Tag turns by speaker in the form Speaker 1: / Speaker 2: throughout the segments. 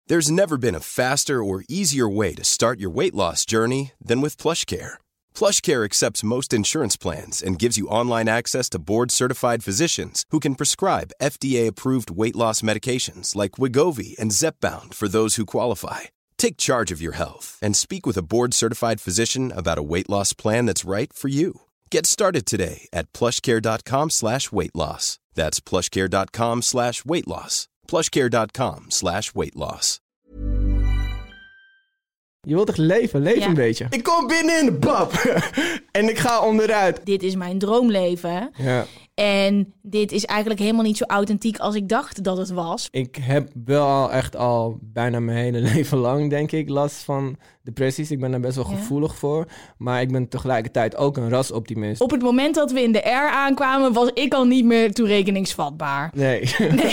Speaker 1: There's never been a faster or easier way to start your weight loss journey than with PlushCare. PlushCare accepts most insurance plans and gives you online access to board-certified physicians who can prescribe FDA-approved weight loss medications like Wegovy and Zepbound for those who qualify. Take charge of your health and speak with a board-certified physician about a weight loss plan that's right for you. Get started today at plushcare.com/weightloss. That's plushcare.com/weightloss. plushcare.com/weightloss.
Speaker 2: Je wilt toch leven? Leef een beetje. Ik kom binnen, bab. En ik ga onderuit.
Speaker 3: Dit is mijn droomleven.
Speaker 2: Ja.
Speaker 3: En dit is eigenlijk helemaal niet zo authentiek als ik dacht dat het was.
Speaker 2: Ik heb wel echt al bijna mijn hele leven lang, denk ik, last van depressies. Ik ben daar best wel gevoelig voor. Maar ik ben tegelijkertijd ook een rasoptimist.
Speaker 3: Op het moment dat we in de R aankwamen, was ik al niet meer toerekeningsvatbaar.
Speaker 2: Nee.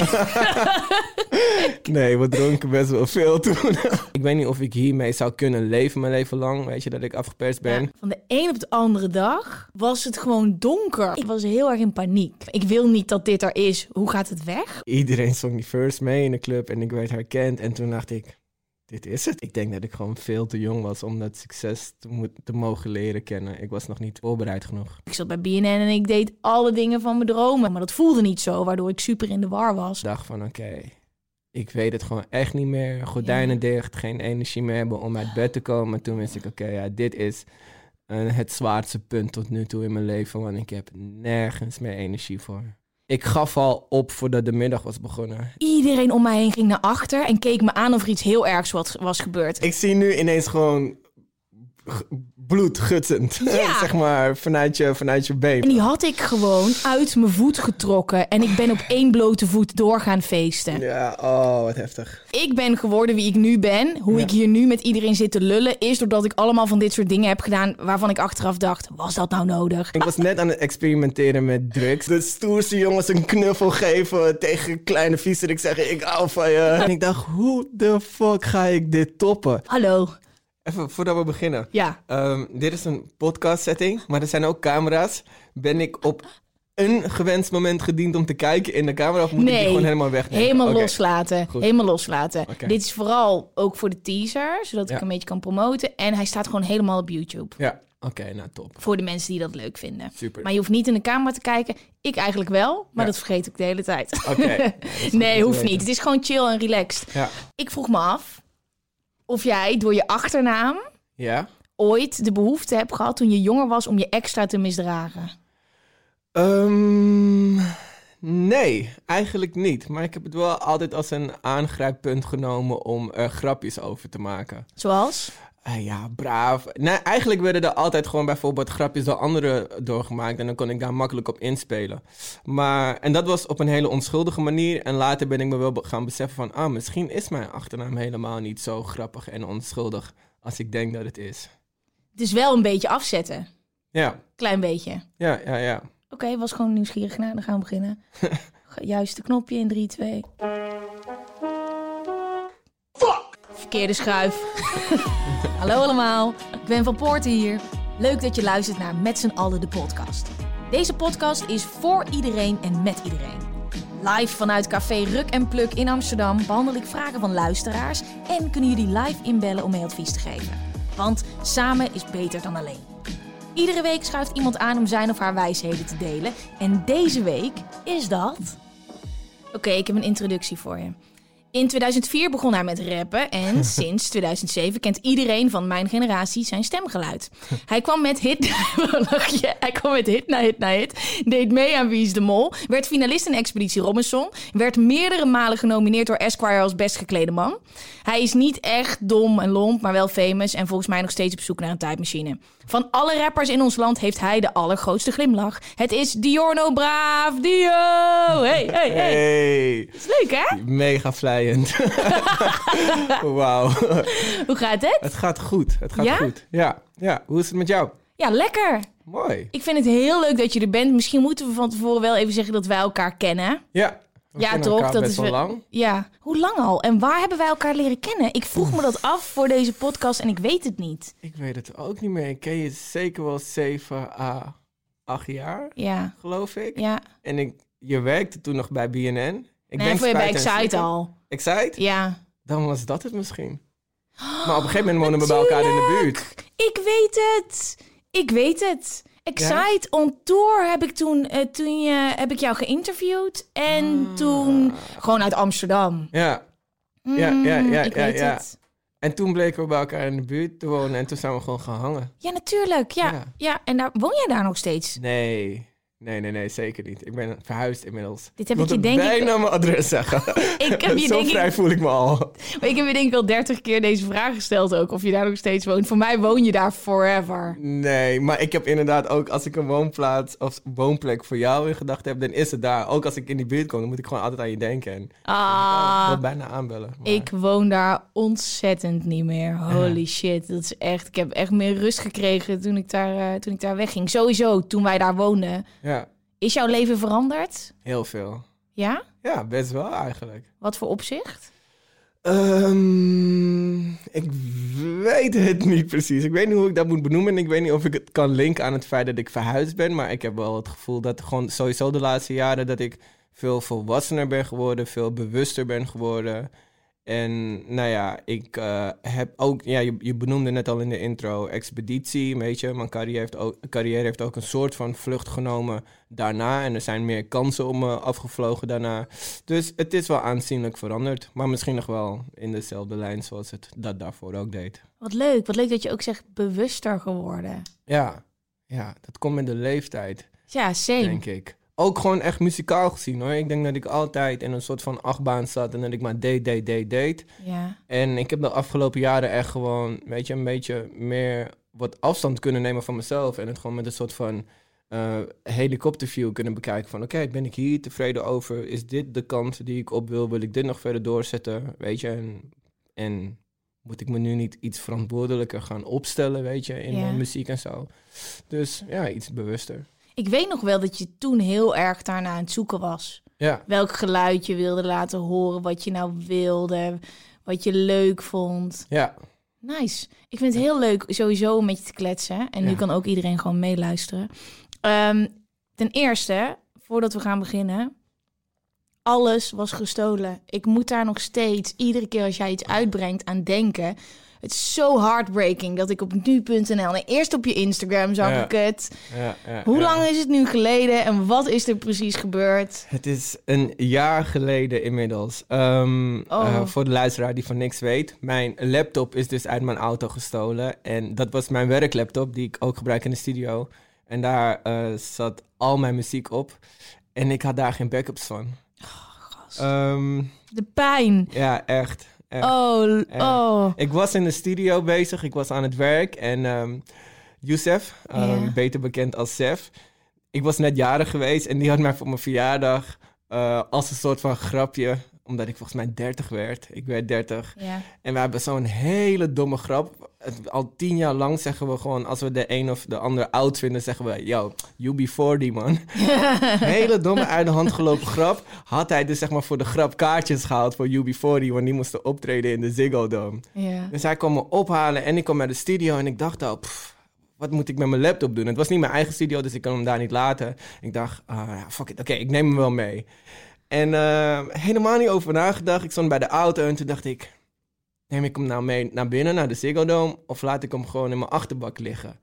Speaker 2: Nee, we dronken best wel veel toen. Ik weet niet of ik hiermee zou kunnen leven mijn leven lang. Weet je, dat ik afgeperst ben.
Speaker 3: Ja, van de een op de andere dag was het gewoon donker. Ik was heel erg in paniek. Ik wil niet dat dit er is. Hoe gaat het weg?
Speaker 2: Iedereen zong die first mee in de club en ik werd herkend. En toen dacht ik, dit is het. Ik denk dat ik gewoon veel te jong was om dat succes te mogen leren kennen. Ik was nog niet voorbereid genoeg.
Speaker 3: Ik zat bij BNN en ik deed alle dingen van mijn dromen. Maar dat voelde niet zo, waardoor ik super in de war was.
Speaker 2: Ik dacht van oké, ik weet het gewoon echt niet meer. Gordijnen dicht, geen energie meer hebben om uit bed te komen. Toen wist ik dit is het zwaarste punt tot nu toe in mijn leven. Want ik heb nergens meer energie voor. Ik gaf al op voordat de middag was begonnen.
Speaker 3: Iedereen om mij heen ging naar achter en keek me aan of er iets heel ergs was gebeurd.
Speaker 2: Ik zie nu ineens gewoon bloed gutsend, zeg maar, vanuit je been.
Speaker 3: En die had ik gewoon uit mijn voet getrokken. En ik ben op 1 blote voet doorgaan feesten.
Speaker 2: Ja, oh, wat heftig.
Speaker 3: Ik ben geworden wie ik nu ben. Hoe ik hier nu met iedereen zit te lullen, is doordat ik allemaal van dit soort dingen heb gedaan waarvan ik achteraf dacht, was dat nou nodig?
Speaker 2: Ik was net aan het experimenteren met drugs. De stoerste jongens een knuffel geven tegen kleine viezerik zeggen, ik hou van je. En ik dacht, hoe de fuck ga ik dit toppen?
Speaker 3: Hallo.
Speaker 2: Even voordat we beginnen.
Speaker 3: Ja.
Speaker 2: Dit is een podcast setting, maar er zijn ook camera's. Ben ik op een gewenst moment gediend om te kijken in de camera of moet ik die gewoon helemaal wegnemen?
Speaker 3: Helemaal loslaten.
Speaker 2: Goed.
Speaker 3: Helemaal loslaten.
Speaker 2: Okay.
Speaker 3: Dit is vooral ook voor de teaser, zodat ik een beetje kan promoten. En hij staat gewoon helemaal op YouTube.
Speaker 2: Ja, oké, nou top.
Speaker 3: Voor de mensen die dat leuk vinden.
Speaker 2: Super.
Speaker 3: Maar je hoeft niet in de camera te kijken. Ik eigenlijk wel, maar dat vergeet ik de hele tijd.
Speaker 2: Oké.
Speaker 3: Nee, hoeft niet. Het is gewoon chill en relaxed.
Speaker 2: Ja.
Speaker 3: Ik vroeg me af of jij door je achternaam ooit de behoefte hebt gehad toen je jonger was om je extra te misdragen.
Speaker 2: Nee, eigenlijk niet. Maar ik heb het wel altijd als een aangrijppunt genomen om er grapjes over te maken.
Speaker 3: Zoals?
Speaker 2: Ja, braaf. Nee, eigenlijk werden er altijd gewoon bijvoorbeeld grapjes door anderen doorgemaakt. En dan kon ik daar makkelijk op inspelen. En dat was op een hele onschuldige manier. En later ben ik me wel gaan beseffen van, misschien is mijn achternaam helemaal niet zo grappig en onschuldig als ik denk dat het is.
Speaker 3: Het is wel een beetje afzetten.
Speaker 2: Ja.
Speaker 3: Klein beetje.
Speaker 2: Ja.
Speaker 3: Oké, was gewoon nieuwsgierig naar. Dan gaan we beginnen. Juiste knopje in 3, 2. Fuck! Verkeerde schuif. Hallo allemaal, ik ben Van Poorten hier. Leuk dat je luistert naar Met z'n allen de podcast. Deze podcast is voor iedereen en met iedereen. Live vanuit café Ruk en Pluk in Amsterdam behandel ik vragen van luisteraars en kunnen jullie live inbellen om mee advies te geven. Want samen is beter dan alleen. Iedere week schuift iemand aan om zijn of haar wijsheden te delen. En deze week is dat... Oké, ik heb een introductie voor je. In 2004 begon hij met rappen en sinds 2007 kent iedereen van mijn generatie zijn stemgeluid. Hij kwam met hit na hit na hit, deed mee aan Wie is de Mol, werd finalist in Expeditie Robinson, werd meerdere malen genomineerd door Esquire als best geklede man. Hij is niet echt dom en lomp, maar wel famous en volgens mij nog steeds op zoek naar een tijdmachine. Van alle rappers in ons land heeft hij de allergrootste glimlach. Het is Diorno Braaf Dio! Hey. Dat is leuk, hè?
Speaker 2: Mega vlijend. Wauw.
Speaker 3: Hoe gaat het?
Speaker 2: Het gaat goed. Goed. Ja. Hoe is het met jou?
Speaker 3: Ja, lekker.
Speaker 2: Mooi.
Speaker 3: Ik vind het heel leuk dat je er bent. Misschien moeten we van tevoren wel even zeggen dat wij elkaar kennen.
Speaker 2: Ja.
Speaker 3: Ja, toch? Dat is
Speaker 2: wel lang.
Speaker 3: Ja. Hoe lang al? En waar hebben wij elkaar leren kennen? Ik vroeg me dat af voor deze podcast en ik weet het niet.
Speaker 2: Ik weet het ook niet meer. Ik ken je zeker wel 7 à 8 jaar, geloof ik.
Speaker 3: Ja.
Speaker 2: En je werkte toen nog bij BNN.
Speaker 3: Voor je bij Excite al.
Speaker 2: Excite?
Speaker 3: Ja.
Speaker 2: dan was dat het misschien. Maar op een gegeven moment wonen we bij elkaar in de buurt.
Speaker 3: Ik weet het. Excite on Tour heb ik toen heb ik jou geïnterviewd. En toen gewoon uit Amsterdam.
Speaker 2: Ja.
Speaker 3: Ik weet het.
Speaker 2: En toen bleken we bij elkaar in de buurt te wonen. En toen zijn we gewoon gaan hangen.
Speaker 3: Ja, natuurlijk. Ja. En woon jij daar nog steeds?
Speaker 2: Nee, zeker niet. Ik ben verhuisd inmiddels.
Speaker 3: Dit heb ik je denk ik...
Speaker 2: bijna mijn adres zeggen.
Speaker 3: Ik heb je
Speaker 2: Zo vrij voel ik me al.
Speaker 3: Maar ik heb je denk ik al 30 keer deze vraag gesteld ook. Of je daar nog steeds woont. Voor mij woon je daar forever.
Speaker 2: Nee, maar ik heb inderdaad ook... Als ik een woonplaats of woonplek voor jou in gedachten heb... dan is het daar. Ook als ik in die buurt kom, dan moet ik gewoon altijd aan je denken. En ik wil bijna aanbellen. Maar...
Speaker 3: Ik woon daar ontzettend niet meer. Holy shit. Dat is echt... Ik heb echt meer rust gekregen toen ik daar wegging. Sowieso, toen wij daar woonden...
Speaker 2: Ja.
Speaker 3: Is jouw leven veranderd?
Speaker 2: Heel veel.
Speaker 3: Ja?
Speaker 2: Ja, best wel eigenlijk.
Speaker 3: Wat voor opzicht?
Speaker 2: Ik weet het niet precies. Ik weet niet hoe ik dat moet benoemen. En ik weet niet of ik het kan linken aan het feit dat ik verhuisd ben. Maar ik heb wel het gevoel dat gewoon sowieso de laatste jaren... dat ik veel volwassener ben geworden. Veel bewuster ben geworden. En nou ja, ik heb ook... Ja, je benoemde net al in de intro expeditie, weet je. Mijn carrière heeft ook een soort van vlucht genomen daarna. En er zijn meer kansen om me afgevlogen daarna. Dus het is wel aanzienlijk veranderd. Maar misschien nog wel in dezelfde lijn zoals het dat daarvoor ook deed.
Speaker 3: Wat leuk dat je ook zegt bewuster geworden.
Speaker 2: Ja, dat komt met de leeftijd,
Speaker 3: ja, same.
Speaker 2: Denk ik. Ook gewoon echt muzikaal gezien, hoor. Ik denk dat ik altijd in een soort van achtbaan zat en dat ik maar deed.
Speaker 3: Ja.
Speaker 2: En ik heb de afgelopen jaren echt gewoon, weet je, een beetje meer wat afstand kunnen nemen van mezelf. En het gewoon met een soort van helikopterview kunnen bekijken van... Oké, ben ik hier tevreden over? Is dit de kant die ik op wil? Wil ik dit nog verder doorzetten? Weet je, en moet ik me nu niet iets verantwoordelijker gaan opstellen, weet je, in mijn muziek en zo. Dus ja, iets bewuster.
Speaker 3: Ik weet nog wel dat je toen heel erg daarna aan het zoeken was.
Speaker 2: Ja.
Speaker 3: Welk geluid je wilde laten horen, wat je nou wilde, wat je leuk vond.
Speaker 2: Ja.
Speaker 3: Nice. Ik vind het heel leuk sowieso om met je te kletsen. En nu kan ook iedereen gewoon meeluisteren. Ten eerste, voordat we gaan beginnen... Alles was gestolen. Ik moet daar nog steeds, iedere keer als jij iets uitbrengt, aan denken... Het is zo heartbreaking dat ik op nu.nl... en eerst op je Instagram zag ik het. Hoe lang is het nu geleden en wat is er precies gebeurd?
Speaker 2: Het is een jaar geleden inmiddels. Voor de luisteraar die van niks weet. Mijn laptop is dus uit mijn auto gestolen. En dat was mijn werklaptop die ik ook gebruik in de studio. En daar zat al mijn muziek op. En ik had daar geen backups van.
Speaker 3: De pijn.
Speaker 2: Ja, echt. Ik was in de studio bezig, ik was aan het werk en Youssef, beter bekend als Sef, ik was net jarig geweest en die had mij voor mijn verjaardag als een soort van grapje, omdat ik volgens mij 30 werd. Ik werd 30. Ja. En we hebben zo'n hele domme grap. Al 10 jaar lang zeggen we gewoon, als we de een of de ander oud vinden, zeggen we, yo, UB40 man. Hele domme uit de hand gelopen grap. Had hij dus zeg maar voor de grap kaartjes gehaald voor UB40, want die moesten optreden in de Ziggo Dome. Ja. Dus hij kwam me ophalen en ik kwam naar de studio en ik dacht al, wat moet ik met mijn laptop doen? Het was niet mijn eigen studio, dus ik kan hem daar niet laten. Ik dacht, fuck it, oké, ik neem hem wel mee. En helemaal niet over nagedacht. Ik stond bij de auto en toen dacht ik, neem ik hem nou mee naar binnen, naar de Ziggo Dome, of laat ik hem gewoon in mijn achterbak liggen?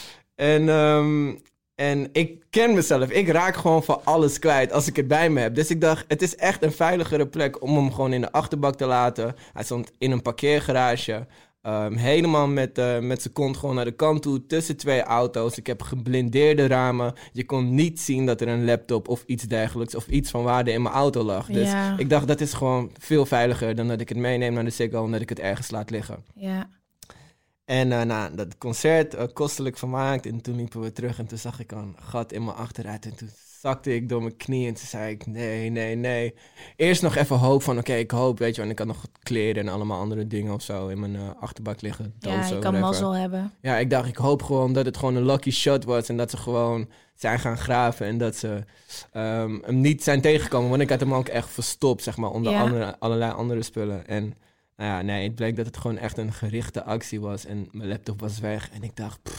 Speaker 2: En ik ken mezelf. Ik raak gewoon van alles kwijt als ik het bij me heb. Dus ik dacht, het is echt een veiligere plek om hem gewoon in de achterbak te laten. Hij stond in een parkeergarage. Helemaal met zijn kont gewoon naar de kant toe, tussen 2 auto's. Ik heb geblindeerde ramen. Je kon niet zien dat er een laptop of iets dergelijks of iets van waarde in mijn auto lag. Dus ik dacht, dat is gewoon veel veiliger dan dat ik het meeneem naar de Ziggo en dat ik het ergens laat liggen. Ja. En dat concert kostelijk vermaakt en toen liepen we terug en toen zag ik een gat in mijn achteruit en toen zakte ik door mijn knie en toen zei ik, nee. Eerst nog even hoop van, oké, ik hoop, weet je, want ik had nog kleren en allemaal andere dingen of zo in mijn achterbak liggen.
Speaker 3: Ja, je kan mazzel hebben.
Speaker 2: Ja, ik dacht, ik hoop gewoon dat het gewoon een lucky shot was en dat ze gewoon zijn gaan graven en dat ze hem niet zijn tegengekomen, want ik had hem ook echt verstopt, zeg maar, onder allerlei andere spullen. En het bleek dat het gewoon echt een gerichte actie was en mijn laptop was weg en ik dacht,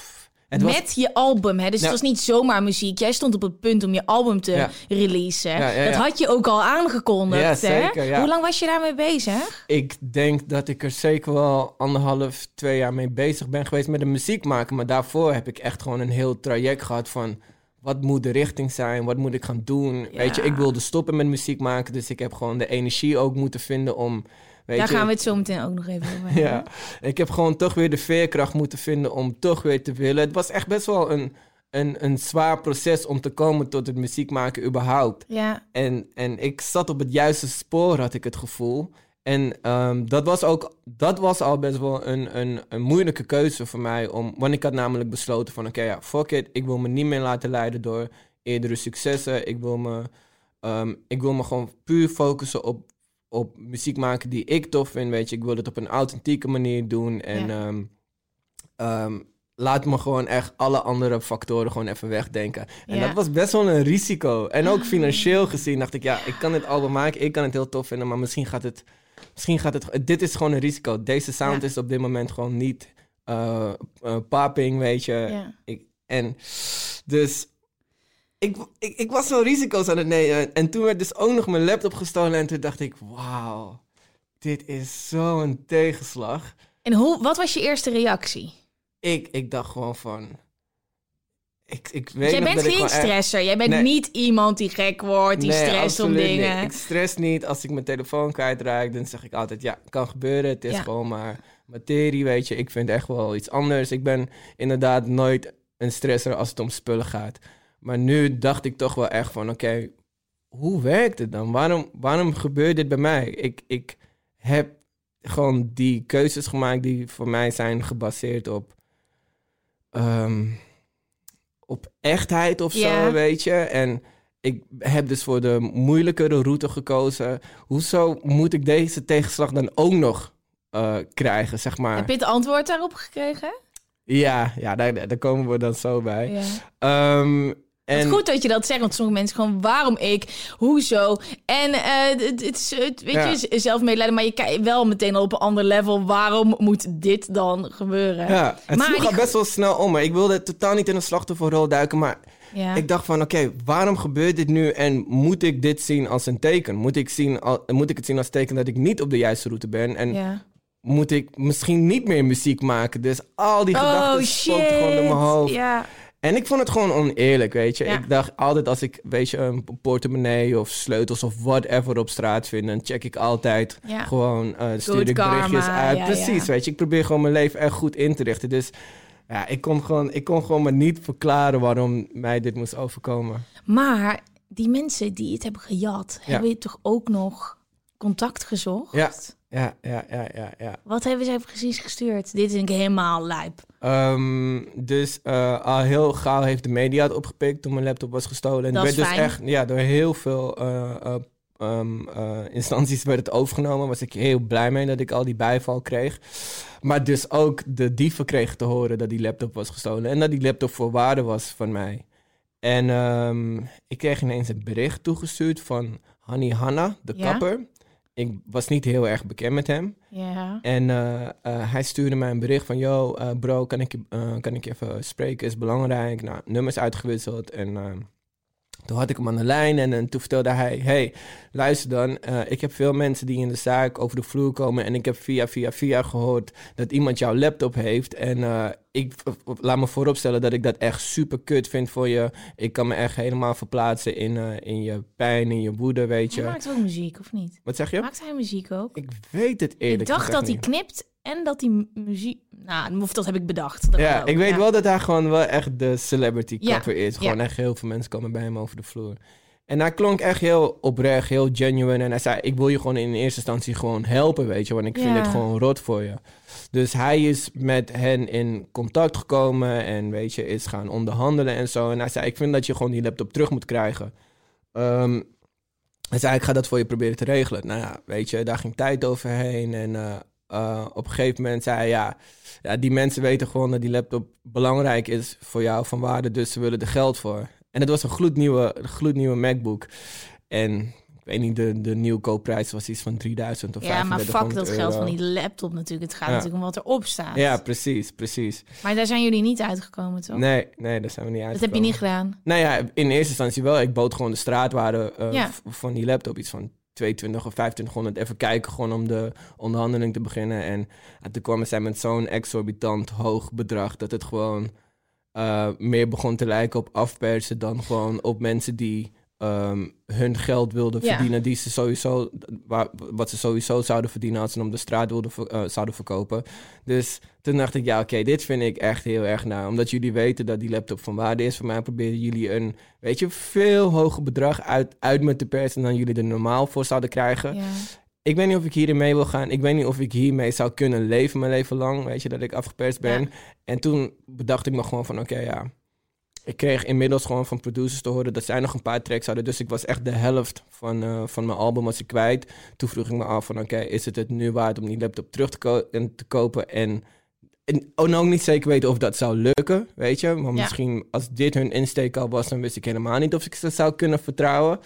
Speaker 3: Met je album, hè? Dus het was niet zomaar muziek. Jij stond op het punt om je album te releasen. Ja. Dat had je ook al aangekondigd,
Speaker 2: ja, zeker,
Speaker 3: hè?
Speaker 2: Ja.
Speaker 3: Hoe lang was je daarmee bezig?
Speaker 2: Ik denk dat ik er zeker wel 1,5-2 jaar mee bezig ben geweest met de muziek maken. Maar daarvoor heb ik echt gewoon een heel traject gehad van... Wat moet de richting zijn? Wat moet ik gaan doen? Ja. Weet je, ik wilde stoppen met muziek maken. Dus ik heb gewoon de energie ook moeten vinden om...
Speaker 3: Daar gaan we het zo meteen ook nog even over hebben.
Speaker 2: Ja, ik heb gewoon toch weer de veerkracht moeten vinden om toch weer te willen. Het was echt best wel een zwaar proces om te komen tot het muziek maken überhaupt.
Speaker 3: Ja.
Speaker 2: En ik zat op het juiste spoor, had ik het gevoel. En dat was al best wel een moeilijke keuze voor mij. Want ik had namelijk besloten van... Oké, fuck it. Ik wil me niet meer laten leiden door eerdere successen. Ik wil me gewoon puur focussen op muziek maken die ik tof vind. Weet je, ik wil het op een authentieke manier doen. En laat me gewoon echt alle andere factoren gewoon even wegdenken. En dat was best wel een risico. En ook financieel gezien dacht ik... ik kan dit album maken. Ik kan het heel tof vinden. Maar misschien gaat het... Dit is gewoon een risico. Deze sound is op dit moment gewoon niet popping, weet je. Ja. Dus ik was zo risico's aan het nemen. En toen werd dus ook nog mijn laptop gestolen. En toen dacht ik, wauw, dit is zo'n tegenslag.
Speaker 3: En wat was je eerste reactie?
Speaker 2: Ik dacht gewoon van... Ik weet
Speaker 3: jij bent geen stresser. Jij bent niet iemand die gek wordt, die stresst om dingen.
Speaker 2: Niet. Ik stress niet. Als ik mijn telefoon kwijtraak, dan zeg ik altijd... Ja, kan gebeuren. Het is gewoon maar materie, weet je. Ik vind echt wel iets anders. Ik ben inderdaad nooit een stresser als het om spullen gaat. Maar nu dacht ik toch wel echt van... Oké, hoe werkt het dan? Waarom gebeurt dit bij mij? Ik heb gewoon die keuzes gemaakt die voor mij zijn gebaseerd op echtheid of zo, weet je. En ik heb dus voor de moeilijkere route gekozen. Hoezo moet ik deze tegenslag dan ook nog krijgen, zeg maar?
Speaker 3: Heb je het antwoord daarop gekregen?
Speaker 2: Ja, daar komen we dan zo bij.
Speaker 3: Ja. Het is goed dat je dat zegt, want sommige mensen gewoon, waarom ik, hoezo? En het is, weet je, zelf medelijden, maar je kijkt wel meteen op een ander level. Waarom moet dit dan gebeuren?
Speaker 2: Ja, het sloeg al best wel snel om. Maar ik wilde totaal niet in een slachtofferrol duiken, maar ik dacht van, oké, waarom gebeurt dit nu? En moet ik dit zien als een teken? Moet ik het zien als teken dat ik niet op de juiste route ben? En moet ik misschien niet meer muziek maken? Dus al die gedachten spookten gewoon door mijn hoofd.
Speaker 3: Ja.
Speaker 2: En ik vond het gewoon oneerlijk, weet je. Ja. Ik dacht altijd als ik, weet je, een portemonnee of sleutels of whatever op straat vind... dan check ik altijd gewoon, stuur ik berichtjes uit. Precies, weet je. Ik probeer gewoon mijn leven echt goed in te richten. Dus ja, ik kon gewoon maar niet verklaren waarom mij dit moest overkomen.
Speaker 3: Maar die mensen die het hebben gejat, hebben je toch ook nog contact gezocht?
Speaker 2: Ja.
Speaker 3: Wat hebben zij precies gestuurd? Dit is helemaal lijp.
Speaker 2: Dus al heel gauw heeft de media het opgepikt toen mijn laptop was gestolen. En
Speaker 3: dat
Speaker 2: werd
Speaker 3: is
Speaker 2: dus echt, door heel veel instanties werd het overgenomen. Was ik heel blij mee dat ik al die bijval kreeg. Maar dus ook de dieven kregen te horen dat die laptop was gestolen. En dat die laptop voor waarde was van mij. En ik kreeg ineens een bericht toegestuurd van Hani Hanna, de kapper. Ik was niet heel erg bekend met hem.
Speaker 3: Ja.
Speaker 2: En hij stuurde mij een bericht van... Yo, bro, kan ik je even spreken? Is belangrijk. Nou, nummers uitgewisseld. En toen had ik hem aan de lijn. En toen vertelde hij... Hey, luister dan. Ik heb veel mensen die in de zaak over de vloer komen. En ik heb via gehoord dat iemand jouw laptop heeft. En ik laat me vooropstellen dat ik dat echt super kut vind voor je. Ik kan me echt helemaal verplaatsen in je pijn, in je woede, weet je.
Speaker 3: Hij maakt ook muziek, of niet?
Speaker 2: Wat zeg je?
Speaker 3: Maakt hij muziek ook?
Speaker 2: Ik weet het eerlijk
Speaker 3: Ik dacht
Speaker 2: gezegd
Speaker 3: dat hij knipt en dat hij muziek... Nou, of dat heb ik bedacht.
Speaker 2: Ik weet wel dat hij gewoon wel echt de celebrity kapper is. Gewoon echt heel veel mensen komen bij hem over de vloer. En hij klonk echt heel oprecht, heel genuine. En hij zei, ik wil je gewoon in eerste instantie gewoon helpen, weet je. Want ik vind het gewoon rot voor je. Dus hij is met hen in contact gekomen en weet je, is gaan onderhandelen en zo. En hij zei, ik vind dat je gewoon die laptop terug moet krijgen. Hij zei, ik ga dat voor je proberen te regelen. Nou ja, weet je, daar ging tijd overheen. En op een gegeven moment zei hij, ja, die mensen weten gewoon dat die laptop belangrijk is voor jou, van waarde. Dus ze willen er geld voor. En het was een gloednieuwe MacBook. En ik weet niet, de nieuwkoopprijs was iets van 3.000 of 3.500
Speaker 3: Ja, maar fuck dat
Speaker 2: euro.
Speaker 3: geld van die laptop natuurlijk. Het gaat natuurlijk om wat erop staat.
Speaker 2: Ja, precies.
Speaker 3: Maar daar zijn jullie niet uitgekomen, toch?
Speaker 2: Nee, daar zijn we niet uitgekomen.
Speaker 3: Dat heb je niet gedaan?
Speaker 2: Nou ja, in eerste instantie wel. Ik bood gewoon de straatwaarde van die laptop. Iets van 2200 of 2500. Even kijken, gewoon om de onderhandeling te beginnen. En toen kwamen zij met zo'n exorbitant hoog bedrag... dat het gewoon meer begon te lijken op afpersen... dan gewoon op mensen die hun geld wilden verdienen... die ze sowieso, wat ze sowieso zouden verdienen... als ze hem op de straat zouden verkopen. Dus toen dacht ik, oké, dit vind ik echt heel erg naar. Omdat jullie weten dat die laptop van waarde is... voor mij proberen jullie een, veel hoger bedrag uit me te persen... dan jullie er normaal voor zouden krijgen.
Speaker 3: Ja. Ik
Speaker 2: weet niet of ik hierin mee wil gaan. Ik weet niet of ik hiermee zou kunnen leven mijn leven lang. Weet je, dat ik afgeperst ben. Ja. En toen bedacht ik me gewoon van, ik kreeg inmiddels gewoon van producers te horen... dat zij nog een paar tracks hadden. Dus ik was echt de helft van mijn album was ik kwijt. Toen vroeg ik me af van, is het nu waard om die laptop terug te kopen... En ook niet zeker weten of dat zou lukken, weet je. Want misschien als dit hun insteek al was... dan wist ik helemaal niet of ik ze zou kunnen vertrouwen.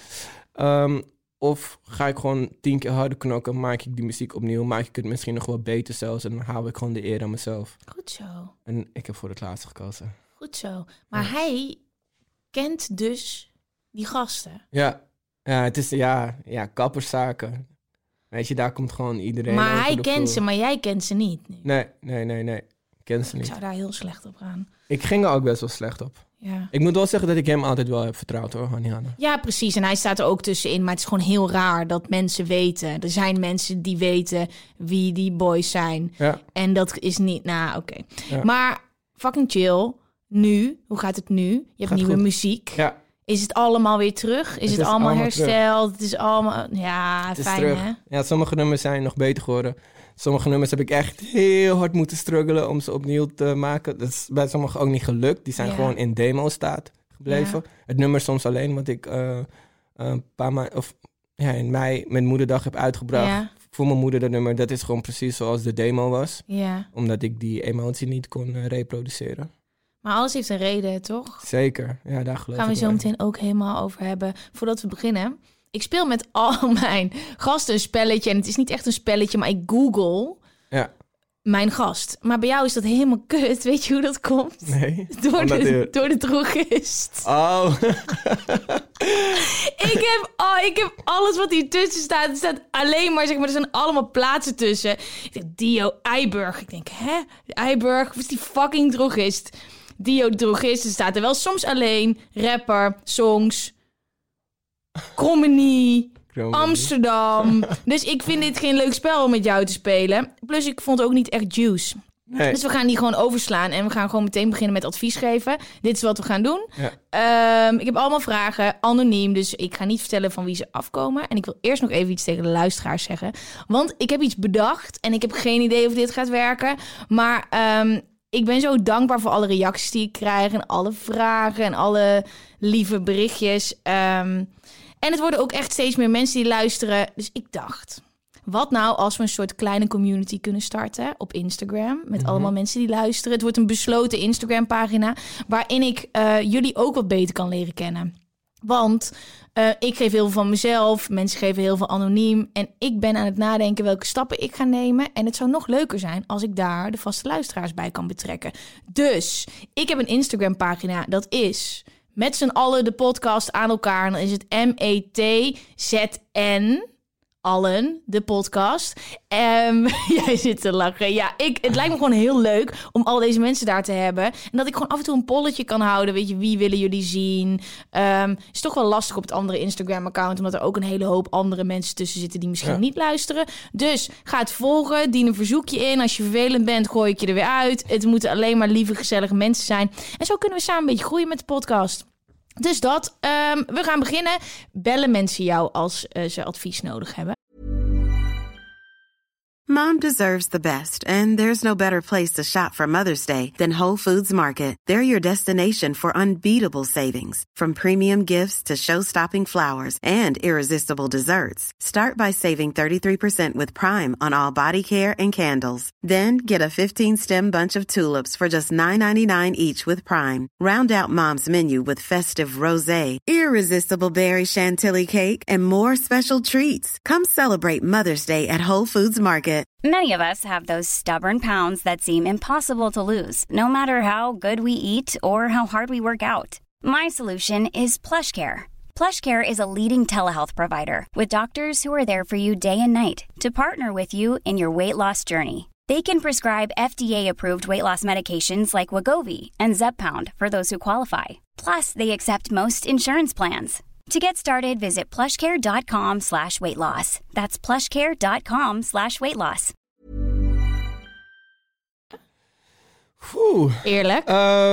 Speaker 2: Of ga ik gewoon 10 keer harder knokken, maak ik die muziek opnieuw... maak ik het misschien nog wel beter zelfs... en dan hou ik gewoon de eer aan mezelf.
Speaker 3: Goed zo.
Speaker 2: En ik heb voor het laatste gekozen.
Speaker 3: Goed zo. Maar hij kent dus die gasten.
Speaker 2: Ja, het is kapperszaken. Weet je, daar komt gewoon iedereen
Speaker 3: maar
Speaker 2: over
Speaker 3: hij
Speaker 2: de
Speaker 3: kent
Speaker 2: vloer.
Speaker 3: ze, maar jij kent ze niet nu.
Speaker 2: Nee. Ken ze niet.
Speaker 3: Ik zou daar heel slecht op gaan.
Speaker 2: Ik ging er ook best wel slecht op.
Speaker 3: Ja.
Speaker 2: Ik moet wel zeggen dat ik hem altijd wel heb vertrouwd hoor, Haniana.
Speaker 3: Ja, precies. En hij staat er ook tussenin. Maar het is gewoon heel raar dat mensen weten. Er zijn mensen die weten wie die boys zijn.
Speaker 2: Ja.
Speaker 3: En dat is niet... oké.
Speaker 2: Ja.
Speaker 3: Maar fucking chill. Nu, hoe gaat het nu? Je hebt nieuwe muziek.
Speaker 2: Ja.
Speaker 3: Is het allemaal weer terug? Is het allemaal hersteld?
Speaker 2: Terug.
Speaker 3: Het is allemaal... Ja,
Speaker 2: het
Speaker 3: fijn
Speaker 2: terug.
Speaker 3: hè?
Speaker 2: Ja, sommige nummers zijn nog beter geworden. Sommige nummers heb ik echt heel hard moeten struggelen om ze opnieuw te maken. Dat is bij sommigen ook niet gelukt. Die zijn gewoon in demo-staat gebleven. Ja. Het nummer soms alleen, wat ik een paar maanden... in mei met Moederdag heb uitgebracht. Ja. Voor mijn moeder dat nummer. Dat is gewoon precies zoals de demo was.
Speaker 3: Ja.
Speaker 2: Omdat ik die emotie niet kon reproduceren.
Speaker 3: Maar alles heeft een reden, toch?
Speaker 2: Zeker. Ja, daar geloof ik.
Speaker 3: Gaan we zo meteen ook helemaal over hebben. Voordat we beginnen... Ik speel met al mijn gasten een spelletje. En het is niet echt een spelletje, maar ik google mijn gast. Maar bij jou is dat helemaal kut. Weet je hoe dat komt?
Speaker 2: Nee.
Speaker 3: Door de drogist.
Speaker 2: Oh.
Speaker 3: Ik heb alles wat hier tussen staat. Er staat alleen maar, er zijn allemaal plaatsen tussen. Ik denk, Dio Eiburg. Ik denk, Eiburg? Wat is die fucking drogist? Dio drogist. Er staat er wel soms alleen. Rapper, songs... Cromenie, Amsterdam. Dus ik vind dit geen leuk spel om met jou te spelen. Plus ik vond het ook niet echt juice. Nee. Dus we gaan die gewoon overslaan. En we gaan gewoon meteen beginnen met advies geven. Dit is wat we gaan doen. Ja. Ik heb allemaal vragen, anoniem. Dus ik ga niet vertellen van wie ze afkomen. En ik wil eerst nog even iets tegen de luisteraars zeggen. Want ik heb iets bedacht. En ik heb geen idee of dit gaat werken. Maar... ik ben zo dankbaar voor alle reacties die ik krijg... en alle vragen en alle lieve berichtjes. En het worden ook echt steeds meer mensen die luisteren. Dus ik dacht, wat nou als we een soort kleine community kunnen starten... op Instagram, met allemaal mensen die luisteren. Het wordt een besloten Instagram-pagina... waarin ik jullie ook wat beter kan leren kennen. Want... ik geef heel veel van mezelf, mensen geven heel veel anoniem... en ik ben aan het nadenken welke stappen ik ga nemen... en het zou nog leuker zijn als ik daar de vaste luisteraars bij kan betrekken. Dus, ik heb een Instagram-pagina, dat is... met z'n allen de podcast aan elkaar... en dan is het METZN... allen, de podcast. Jij zit te lachen. Ja, het lijkt me gewoon heel leuk om al deze mensen daar te hebben. En dat ik gewoon af en toe een polletje kan houden. Weet je, wie willen jullie zien? Is toch wel lastig op het andere Instagram-account... omdat er ook een hele hoop andere mensen tussen zitten... die misschien niet luisteren. Dus ga het volgen, dien een verzoekje in. Als je vervelend bent, gooi ik je er weer uit. Het moeten alleen maar lieve, gezellige mensen zijn. En zo kunnen we samen een beetje groeien met de podcast. Dus dat. We gaan beginnen. Bellen mensen jou als ze advies nodig hebben.
Speaker 4: Mom deserves the best, and there's no better place to shop for Mother's Day than Whole Foods Market. They're your destination for unbeatable savings, from premium gifts to show-stopping flowers and irresistible desserts. Start by saving 33% with Prime on all body care and candles. Then get a 15-stem bunch of tulips for just $9.99 each with Prime. Round out Mom's menu with festive rosé, irresistible berry chantilly cake, and more special treats. Come celebrate Mother's Day at Whole Foods Market.
Speaker 5: Many of us have those stubborn pounds that seem impossible to lose, no matter how good we eat or how hard we work out. My solution is PlushCare. PlushCare is a leading telehealth provider with doctors who are there for you day and night to partner with you in your weight loss journey. They can prescribe FDA-approved weight loss medications like Wegovy and Zepbound for those who qualify. Plus, they accept most insurance plans. To get started, visit plushcare.com/weightloss. That's plushcare.com/weightloss.
Speaker 3: Eerlijk?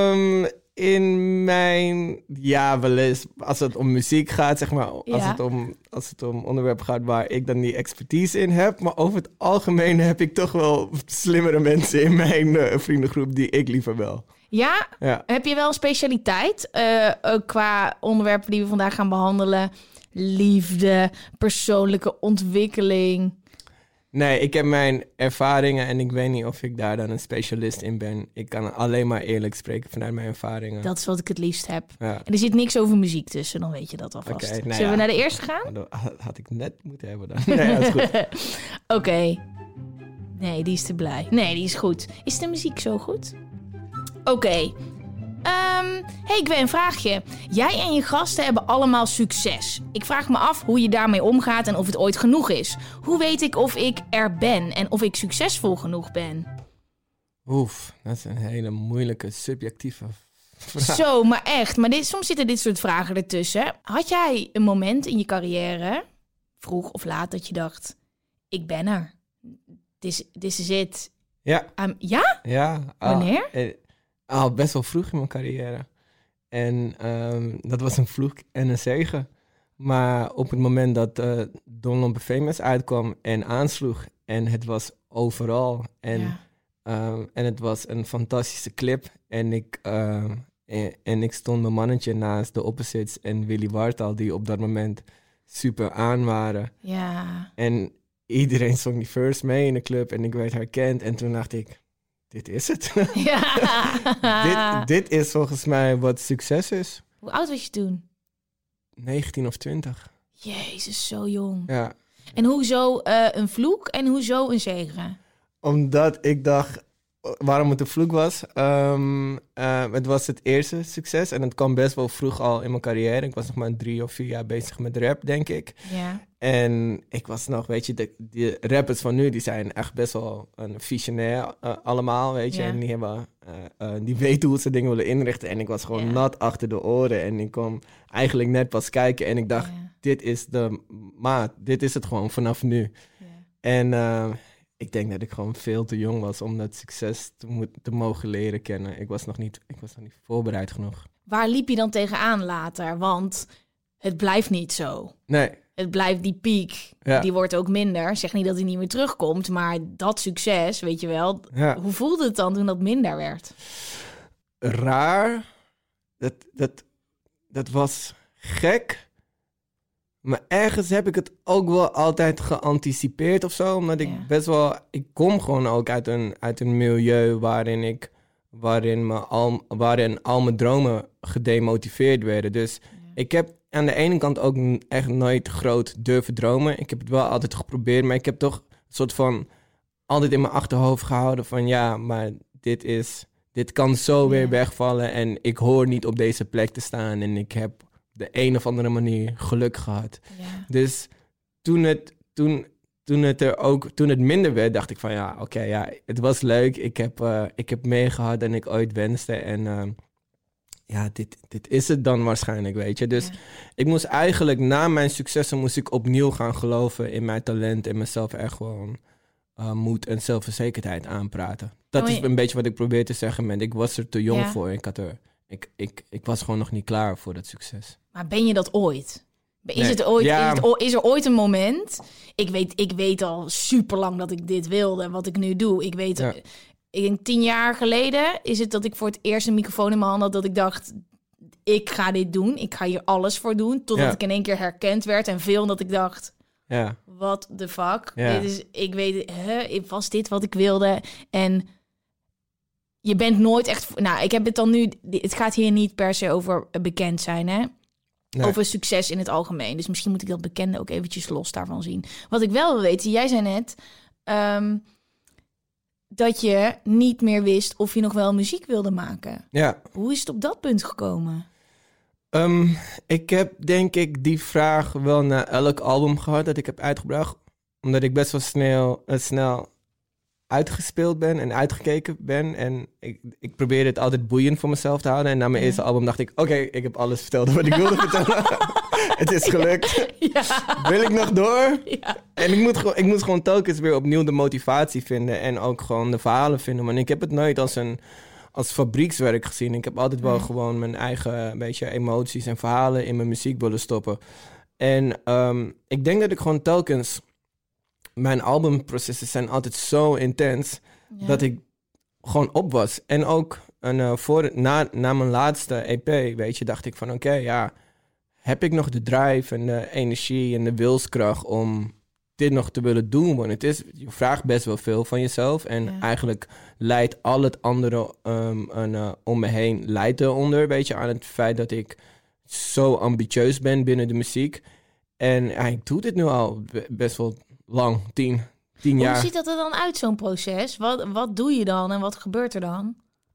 Speaker 2: In mijn... Ja, wel eens. Als het om muziek gaat, zeg maar. Als het om onderwerpen gaat waar ik dan die expertise in heb. Maar over het algemeen heb ik toch wel slimmere mensen in mijn vriendengroep die ik liever wel.
Speaker 3: Ja? Heb je wel een specialiteit? Ook qua onderwerpen die we vandaag gaan behandelen. Liefde, persoonlijke ontwikkeling.
Speaker 2: Nee, ik heb mijn ervaringen en ik weet niet of ik daar dan een specialist in ben. Ik kan alleen maar eerlijk spreken vanuit mijn ervaringen.
Speaker 3: Dat is wat ik het liefst heb.
Speaker 2: Ja.
Speaker 3: En er zit niks over muziek tussen, dan weet je dat alvast. Zullen we naar de eerste gaan?
Speaker 2: Dat had ik net moeten hebben dan. Nee, dat is goed.
Speaker 3: Oké. Nee, die is te blij. Nee, die is goed. Is de muziek zo goed? Oké. Hey Gwen, een vraagje. Jij en je gasten hebben allemaal succes. Ik vraag me af hoe je daarmee omgaat en of het ooit genoeg is. Hoe weet ik of ik er ben en of ik succesvol genoeg ben?
Speaker 2: Oef, dat is een hele moeilijke, subjectieve vraag.
Speaker 3: Zo, maar echt. Maar soms zitten dit soort vragen ertussen. Had jij een moment in je carrière, vroeg of laat, dat je dacht... Ik ben er. This is it.
Speaker 2: Ja.
Speaker 3: Ja?
Speaker 2: Ja.
Speaker 3: Wanneer?
Speaker 2: Best wel vroeg in mijn carrière. En dat was een vloek en een zegen. Maar op het moment dat Don't Lump Famous uitkwam en aansloeg... en het was overal en het was een fantastische clip... en ik stond mijn mannetje naast de Opposites en Willy Wartaal... die op dat moment super aan waren.
Speaker 3: Ja.
Speaker 2: En iedereen zong die verse mee in de club en ik werd herkend. En toen dacht ik... Dit is het.
Speaker 3: Ja.
Speaker 2: dit is volgens mij wat succes is.
Speaker 3: Hoe oud was je toen?
Speaker 2: 19 of 20.
Speaker 3: Jezus, zo jong.
Speaker 2: Ja.
Speaker 3: En hoezo een vloek en hoezo een zegen?
Speaker 2: Omdat ik dacht, waarom het een vloek was. Het was het eerste succes en het kwam best wel vroeg al in mijn carrière. Ik was nog maar 3 of 4 jaar bezig met rap, denk ik.
Speaker 3: Ja.
Speaker 2: En ik was nog, weet je, de rappers van nu, die zijn echt best wel een visionair allemaal, weet je. Ja. En die hebben, die weten hoe ze dingen willen inrichten. En ik was gewoon nat achter de oren. En ik kwam eigenlijk net pas kijken en ik dacht, dit is de maat. Dit is het gewoon vanaf nu. Ja. En ik denk dat ik gewoon veel te jong was om dat succes te mogen leren kennen. Ik was nog niet voorbereid genoeg.
Speaker 3: Waar liep je dan tegenaan later? Want het blijft niet zo.
Speaker 2: Nee.
Speaker 3: Het blijft die piek, die wordt ook minder. Zeg niet dat hij niet meer terugkomt, maar dat succes, weet je wel. Ja. Hoe voelde het dan toen dat minder werd?
Speaker 2: Raar. Dat was gek. Maar ergens heb ik het ook wel altijd geanticipeerd of zo. Omdat ik best wel... Ik kom gewoon ook uit een milieu waarin al mijn dromen gedemotiveerd werden. Dus ik heb aan de ene kant ook echt nooit groot durven dromen. Ik heb het wel altijd geprobeerd, maar ik heb toch een soort van... altijd in mijn achterhoofd gehouden van... ja, maar dit kan zo weer wegvallen en ik hoor niet op deze plek te staan. En ik heb op de een of andere manier geluk gehad. Ja. Dus toen het minder werd, dacht ik van het was leuk. Ik heb meer gehad dan ik ooit wenste. En dit is het dan waarschijnlijk, weet je. Dus ik moest eigenlijk na mijn successen moest ik opnieuw gaan geloven in mijn talent en mezelf echt gewoon moed en zelfverzekerdheid aanpraten. Dat is een beetje wat ik probeer te zeggen met ik was er te jong voor. Ik was gewoon nog niet klaar voor dat succes.
Speaker 3: Maar ben je dat ooit? Is er ooit een moment... Ik weet al super lang dat ik dit wilde en wat ik nu doe. Ik weet... Ja. Ik denk 10 jaar geleden is het dat ik voor het eerst een microfoon in mijn hand had... dat ik dacht, ik ga dit doen. Ik ga hier alles voor doen. Totdat ik in één keer herkend werd en veel. Dat ik dacht, what the fuck? Ja. Dit is, ik weet, was dit wat ik wilde? En je bent nooit echt... Nou, ik heb het dan nu... Het gaat hier niet per se over bekend zijn, hè? Nee. Over succes in het algemeen. Dus misschien moet ik dat bekende ook eventjes los daarvan zien. Wat ik wel wil weten, jij zei net... dat je niet meer wist of je nog wel muziek wilde maken. Ja. Hoe is het op dat punt gekomen?
Speaker 2: Ik heb denk ik die vraag wel na elk album gehad dat ik heb uitgebracht. Omdat ik best wel snel uitgespeeld ben en uitgekeken ben. En ik probeerde het altijd boeiend voor mezelf te houden. En na mijn eerste album dacht ik, oké, ik heb alles verteld wat ik wilde vertellen. Het is gelukt. Ja. Wil ik nog door? Ja. En ik moet gewoon telkens weer opnieuw de motivatie vinden. En ook gewoon de verhalen vinden. Want ik heb het nooit als fabriekswerk gezien. Ik heb altijd wel gewoon mijn eigen beetje emoties en verhalen in mijn muziek willen stoppen. En ik denk dat ik gewoon telkens... Mijn albumprocessen zijn altijd zo intens dat ik gewoon op was. En ook na mijn laatste EP, weet je, dacht ik van oké, heb ik nog de drive en de energie en de wilskracht om dit nog te willen doen? Want je vraagt best wel veel van jezelf. En eigenlijk leidt al het andere om me heen leidt eronder, weet je, aan het feit dat ik zo ambitieus ben binnen de muziek. En ik doe dit nu al best wel lang, 10 jaar.
Speaker 3: Hoe ziet dat er dan uit, zo'n proces? Wat doe je dan en wat gebeurt er dan?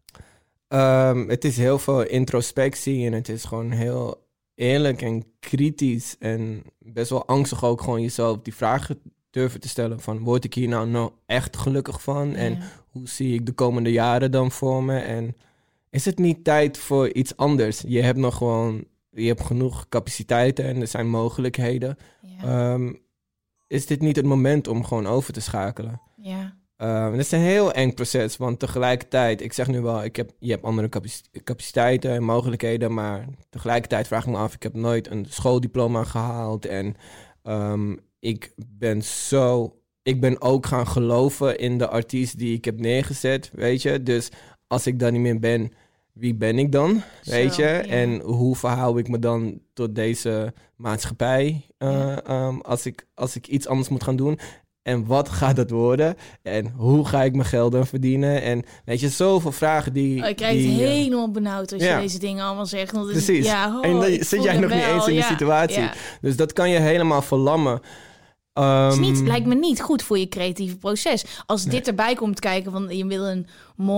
Speaker 2: Het is heel veel introspectie en het is gewoon heel eerlijk en kritisch en best wel angstig ook gewoon jezelf die vragen durven te stellen van, word ik hier nou echt gelukkig van? Ja. En hoe zie ik de komende jaren dan voor me? En is het niet tijd voor iets anders? Je hebt genoeg capaciteiten en er zijn mogelijkheden. Ja. Is dit niet het moment om gewoon over te schakelen? Ja. Het is een heel eng proces, want tegelijkertijd... Ik zeg nu wel, je hebt andere capaciteiten en mogelijkheden... maar tegelijkertijd vraag ik me af... Ik heb nooit een schooldiploma gehaald en ik ben ook gaan geloven in de artiest die ik heb neergezet, weet je? Dus als ik daar niet meer ben... Wie ben ik dan, weet je? Ja. En hoe verhoud ik me dan tot deze maatschappij als ik iets anders moet gaan doen? En wat gaat het worden? En hoe ga ik mijn geld dan verdienen? En weet je, zoveel vragen die...
Speaker 3: Je krijgt helemaal benauwd als je deze dingen allemaal zegt. Want
Speaker 2: precies. En dan zit jij nog niet eens in die situatie. Ja. Dus dat kan je helemaal verlammen.
Speaker 3: Lijkt me niet goed voor je creatieve proces. Als dit erbij komt kijken, van je wil een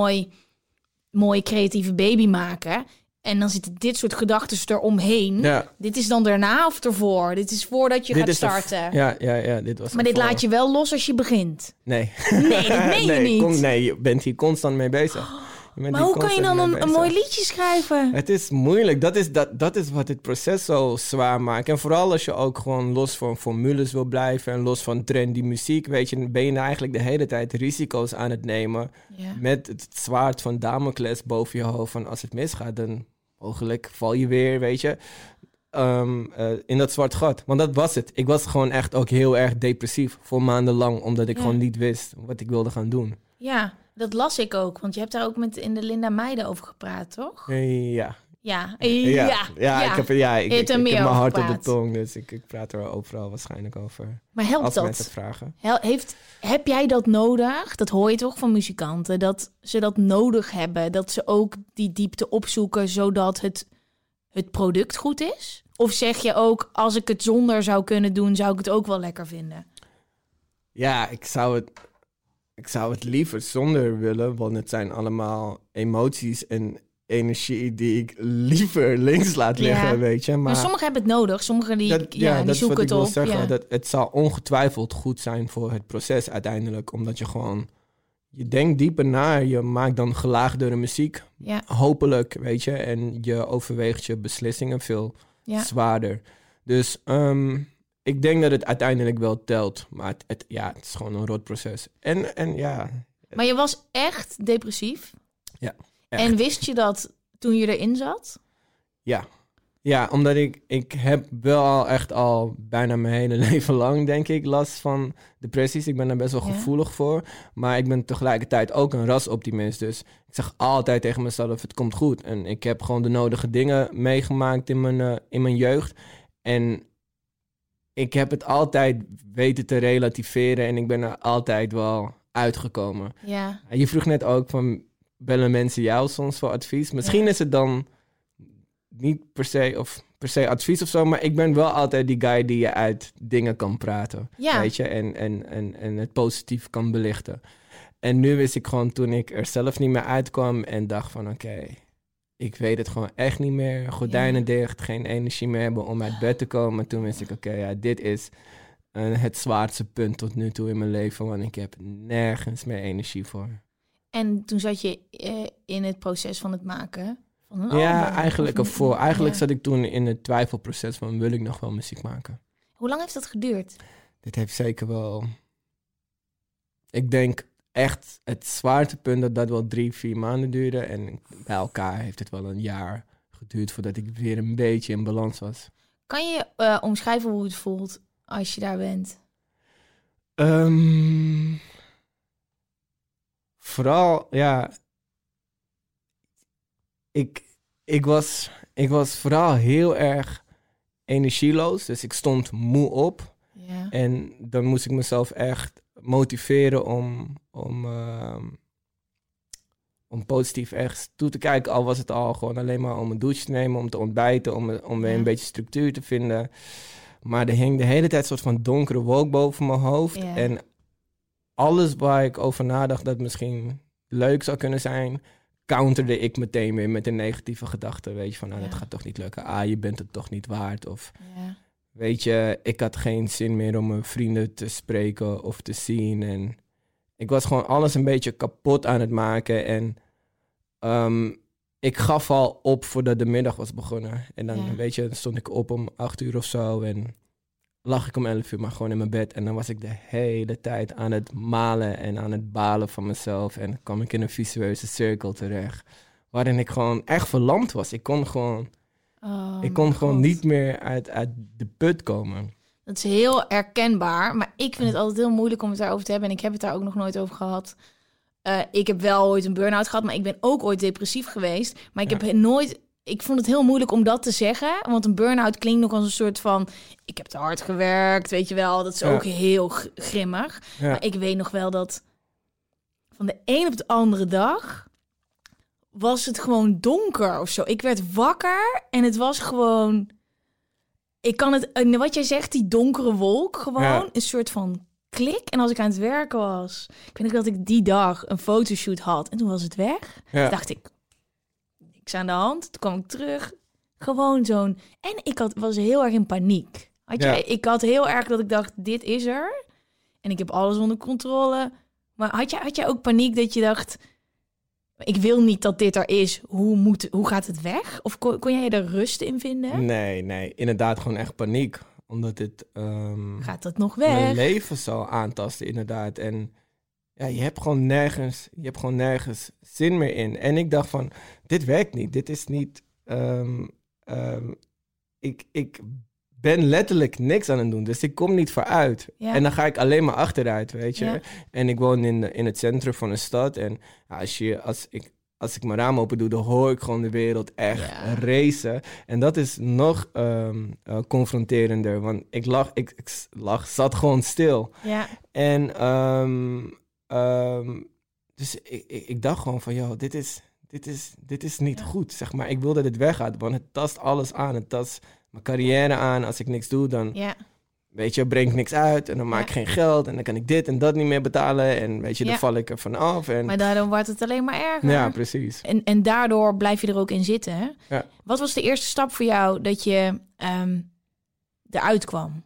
Speaker 3: mooie creatieve baby maken. En dan zitten dit soort gedachten eromheen. Ja. Dit is dan daarna of ervoor? Dit is voordat je gaat starten.
Speaker 2: Ja, dit was.
Speaker 3: Maar dit laat je wel los als je begint.
Speaker 2: Nee.
Speaker 3: Nee, dat meen je niet.
Speaker 2: Je bent hier constant mee bezig.
Speaker 3: Maar hoe kan je dan een mooi liedje schrijven?
Speaker 2: Het is moeilijk. Dat is wat het proces zo zwaar maakt. En vooral als je ook gewoon los van formules wil blijven... en los van trendy muziek, weet je... ben je eigenlijk de hele tijd risico's aan het nemen... met het zwaard van Damocles boven je hoofd. Van als het misgaat, dan mogelijk val je weer, weet je... in dat zwart gat. Want dat was het. Ik was gewoon echt ook heel erg depressief voor maandenlang... omdat ik gewoon niet wist wat ik wilde gaan doen.
Speaker 3: Ja, dat las ik ook. Want je hebt daar ook in de Linda Meijden over gepraat, toch?
Speaker 2: Ja. Ik heb mijn hart op de tong, dus ik praat er overal waarschijnlijk over.
Speaker 3: Maar helpt dat?
Speaker 2: Mensen vragen.
Speaker 3: Heb jij dat nodig? Dat hoor je toch van muzikanten, dat ze dat nodig hebben, dat ze ook die diepte opzoeken, zodat het product goed is? Of zeg je ook, als ik het zonder zou kunnen doen, zou ik het ook wel lekker vinden?
Speaker 2: Ja, ik zou het liever zonder willen, want het zijn allemaal emoties en energie die ik liever links laat liggen, weet je. Maar
Speaker 3: sommigen hebben het nodig, sommigen die zoeken het op.
Speaker 2: Zeggen, dat het zal ongetwijfeld goed zijn voor het proces uiteindelijk, omdat je gewoon, je denkt dieper na, je maakt dan gelaagdere muziek, hopelijk, weet je, en je overweegt je beslissingen veel zwaarder. Dus ik denk dat het uiteindelijk wel telt, maar het is gewoon een rot proces.
Speaker 3: Maar je was echt depressief?
Speaker 2: Ja. Echt.
Speaker 3: En wist je dat toen je erin zat?
Speaker 2: Ja, Ja, omdat ik heb wel echt al bijna mijn hele leven lang, denk ik, last van depressies. Ik ben daar best wel gevoelig voor. Maar ik ben tegelijkertijd ook een rasoptimist. Dus ik zeg altijd tegen mezelf, het komt goed. En ik heb gewoon de nodige dingen meegemaakt in mijn jeugd. En ik heb het altijd weten te relativeren. En ik ben er altijd wel uitgekomen.
Speaker 3: Ja.
Speaker 2: Je vroeg net ook van, bellen mensen jou soms voor advies? Misschien is het dan niet per se advies of zo, maar ik ben wel altijd die guy die je uit dingen kan praten.
Speaker 3: Ja.
Speaker 2: Weet je, en het positief kan belichten. En nu wist ik gewoon, toen ik er zelf niet meer uitkwam en dacht van oké, ik weet het gewoon echt niet meer. Gordijnen dicht, geen energie meer hebben om uit bed te komen. Toen wist ik oké, dit is het zwaarste punt tot nu toe in mijn leven, want ik heb nergens meer energie voor.
Speaker 3: En toen zat je in het proces van het maken van een
Speaker 2: Ja,
Speaker 3: album,
Speaker 2: eigenlijk
Speaker 3: of
Speaker 2: ervoor. Eigenlijk
Speaker 3: ja.
Speaker 2: zat ik toen in het twijfelproces van, wil ik nog wel muziek maken?
Speaker 3: Hoe lang heeft dat geduurd?
Speaker 2: Dit heeft zeker wel... Ik denk echt het zwaartepunt dat wel 3-4 maanden duurde. En bij elkaar heeft het wel een jaar geduurd voordat ik weer een beetje in balans was.
Speaker 3: Kan je omschrijven hoe het voelt als je daar bent?
Speaker 2: Vooral, ja... Ik was vooral heel erg energieloos. Dus ik stond moe op.
Speaker 3: Ja.
Speaker 2: En dan moest ik mezelf echt motiveren om positief ergens toe te kijken. Al was het al gewoon alleen maar om een douche te nemen, om te ontbijten, om weer een beetje structuur te vinden. Maar er hing de hele tijd een soort van donkere wolk boven mijn hoofd.
Speaker 3: Ja.
Speaker 2: En alles waar ik over nadacht dat misschien leuk zou kunnen zijn, counterde ik meteen weer met een negatieve gedachte. Weet je, van dat gaat toch niet lukken. Je bent het toch niet waard. Of weet je, ik had geen zin meer om mijn vrienden te spreken of te zien. En ik was gewoon alles een beetje kapot aan het maken. En ik gaf al op voordat de middag was begonnen. En dan, weet je, dan stond ik op om 8:00 of zo. En lag ik om 11:00 maar gewoon in mijn bed. En dan was ik de hele tijd aan het malen en aan het balen van mezelf. En dan kwam ik in een visueuze cirkel terecht. Waarin ik gewoon echt verlamd was. Ik kon gewoon niet meer uit de put komen.
Speaker 3: Dat is heel herkenbaar. Maar ik vind het altijd heel moeilijk om het daarover te hebben. En ik heb het daar ook nog nooit over gehad. Ik heb wel ooit een burn-out gehad. Maar ik ben ook ooit depressief geweest. Maar ik heb nooit... Ik vond het heel moeilijk om dat te zeggen. Want een burn-out klinkt nog als een soort van... Ik heb te hard gewerkt, weet je wel. Dat is ook heel grimmig. Ja. Maar ik weet nog wel dat... Van de een op de andere dag... was het gewoon donker of zo. Ik werd wakker en het was gewoon... Ik kan het... Wat jij zegt, die donkere wolk. Gewoon een soort van klik. En als ik aan het werken was... Ik weet nog dat ik die dag een fotoshoot had. En toen was het weg. Ja. Toen dacht ik... aan de hand. Toen kwam ik terug. Gewoon zo'n... En ik was heel erg in paniek. Ik had heel erg dat ik dacht, dit is er. En ik heb alles onder controle. Maar had jij ook paniek dat je dacht... Ik wil niet dat dit er is. Hoe gaat het weg? Of kon jij er rust in vinden?
Speaker 2: Nee. Inderdaad gewoon echt paniek. Omdat het...
Speaker 3: gaat dat nog weg?
Speaker 2: Mijn leven zal aantasten, inderdaad. En... Ja, je hebt gewoon nergens zin meer in. En ik dacht van, dit werkt niet. Dit is niet... Ik ben letterlijk niks aan het doen. Dus ik kom niet vooruit. Ja. En dan ga ik alleen maar achteruit, weet je. Ja. En ik woon in het centrum van een stad. En als ik mijn raam open doe, dan hoor ik gewoon de wereld echt racen. En dat is nog confronterender. Want ik zat gewoon stil. Ja. En... dus ik dacht gewoon van, joh, dit is niet goed, zeg maar. Ik wil dat het weggaat, want het tast alles aan. Het tast mijn carrière aan. Als ik niks doe, dan, weet je, breng ik niks uit. En dan maak ik geen geld. En dan kan ik dit en dat niet meer betalen. En weet je, dan val ik er vanaf. En...
Speaker 3: Maar daardoor wordt het alleen maar erger.
Speaker 2: Ja, precies.
Speaker 3: En daardoor blijf je er ook in zitten, hè?
Speaker 2: Ja.
Speaker 3: Wat was de eerste stap voor jou dat je eruit kwam?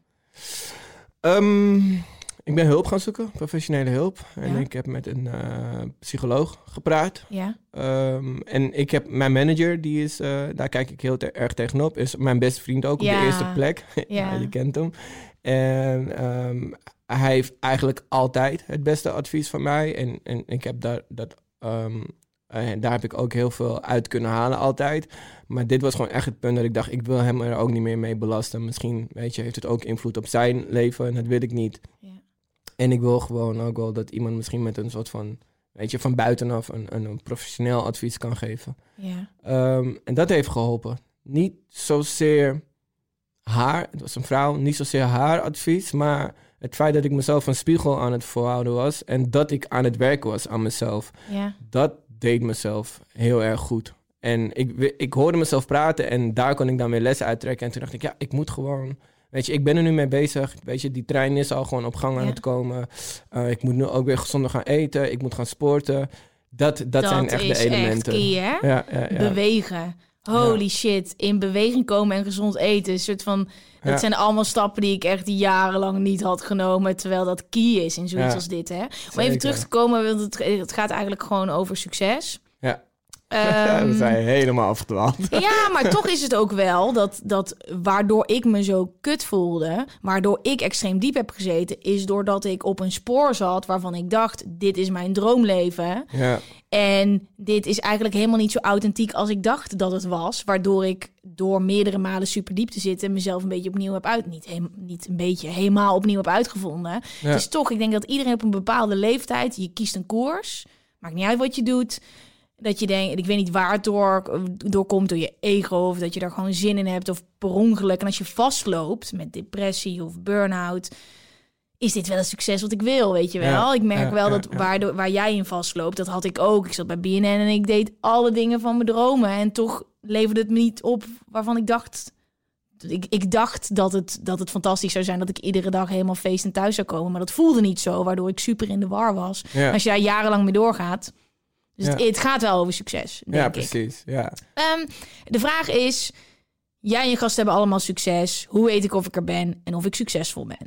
Speaker 2: Ik ben hulp gaan zoeken, professionele hulp. En ik heb met een psycholoog gepraat. Ja. En ik heb mijn manager, die is, daar kijk ik heel erg tegenop, is mijn beste vriend ook op de eerste plek. Ja. Je kent hem. En hij heeft eigenlijk altijd het beste advies van mij. En ik heb dat Daar heb ik ook heel veel uit kunnen halen altijd. Maar dit was gewoon echt het punt dat ik dacht, ik wil hem er ook niet meer mee belasten. Misschien, weet je, heeft het ook invloed op zijn leven en dat wil ik niet. Ja. En ik wil gewoon ook wel dat iemand misschien met een soort van, weet je, van buitenaf een professioneel advies kan geven. Ja. En dat heeft geholpen. Niet zozeer haar, het was een vrouw, niet zozeer haar advies, maar het feit dat ik mezelf een spiegel aan het voorhouden was en dat ik aan het werken was aan mezelf, dat deed mezelf heel erg goed. En ik hoorde mezelf praten en daar kon ik dan weer lessen uittrekken. En toen dacht ik, ja, ik moet gewoon, weet je, ik ben er nu mee bezig. Weet je, die trein is al gewoon op gang aan het komen. Ik moet nu ook weer gezonder gaan eten. Ik moet gaan sporten. Dat zijn echt de elementen.
Speaker 3: Dat is echt key, hè? Ja. Bewegen. Holy shit. In beweging komen en gezond eten. Een soort van, dat zijn allemaal stappen die ik echt jarenlang niet had genomen. Terwijl dat key is in zoiets als dit, hè? Om even terug te komen, want het gaat eigenlijk gewoon over succes.
Speaker 2: Ja. We zijn helemaal afgedwaald.
Speaker 3: Ja, maar toch is het ook wel dat waardoor ik me zo kut voelde, waardoor ik extreem diep heb gezeten, is doordat ik op een spoor zat waarvan ik dacht, dit is mijn droomleven. Ja. En dit is eigenlijk helemaal niet zo authentiek als ik dacht dat het was. Waardoor ik door meerdere malen super diep te zitten mezelf een beetje opnieuw heb helemaal opnieuw heb uitgevonden. Ja. Het is toch, ik denk dat iedereen op een bepaalde leeftijd, je kiest een koers, maakt niet uit wat je doet. Dat je denkt, ik weet niet waar het door komt, door je ego, of dat je daar gewoon zin in hebt, of per ongeluk. En als je vastloopt met depressie of burn-out, is dit wel een succes wat ik wil, weet je wel? Ja, ik merk wel dat waar jij in vastloopt, dat had ik ook. Ik zat bij BNN en ik deed alle dingen van mijn dromen. En toch leverde het me niet op waarvan ik dacht. Ik dacht dat het fantastisch zou zijn dat ik iedere dag helemaal feest en thuis zou komen. Maar dat voelde niet zo, waardoor ik super in de war was. Ja. Als je daar jarenlang mee doorgaat. Dus het gaat wel over succes, denk ik.
Speaker 2: Precies. Ja.
Speaker 3: De vraag is, jij en je gasten hebben allemaal succes. Hoe weet ik of ik er ben en of ik succesvol ben?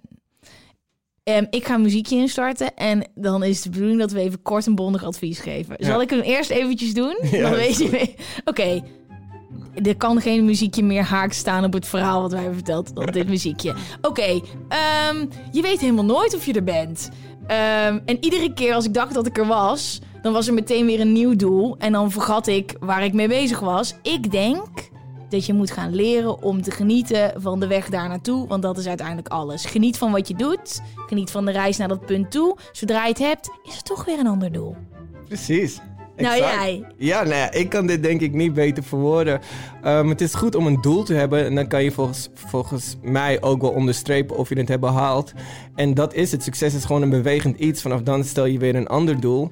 Speaker 3: Ik ga een muziekje instarten en dan is de bedoeling dat we even kort en bondig advies geven. Zal ik hem eerst eventjes doen? Ja, dan weet je. Oké. Er kan geen muziekje meer haaks staan op het verhaal wat wij hebben verteld dan dit muziekje. Oké. Je weet helemaal nooit of je er bent. En iedere keer als ik dacht dat ik er was, dan was er meteen weer een nieuw doel. En dan vergat ik waar ik mee bezig was. Ik denk dat je moet gaan leren om te genieten van de weg daar naartoe. Want dat is uiteindelijk alles. Geniet van wat je doet. Geniet van de reis naar dat punt toe. Zodra je het hebt, is er toch weer een ander doel.
Speaker 2: Precies.
Speaker 3: Nou, jij.
Speaker 2: Ja, ik kan dit denk ik niet beter verwoorden. Het is goed om een doel te hebben. En dan kan je volgens mij ook wel onderstrepen of je het hebt behaald. En dat is het. Succes is gewoon een bewegend iets. Vanaf dan stel je weer een ander doel.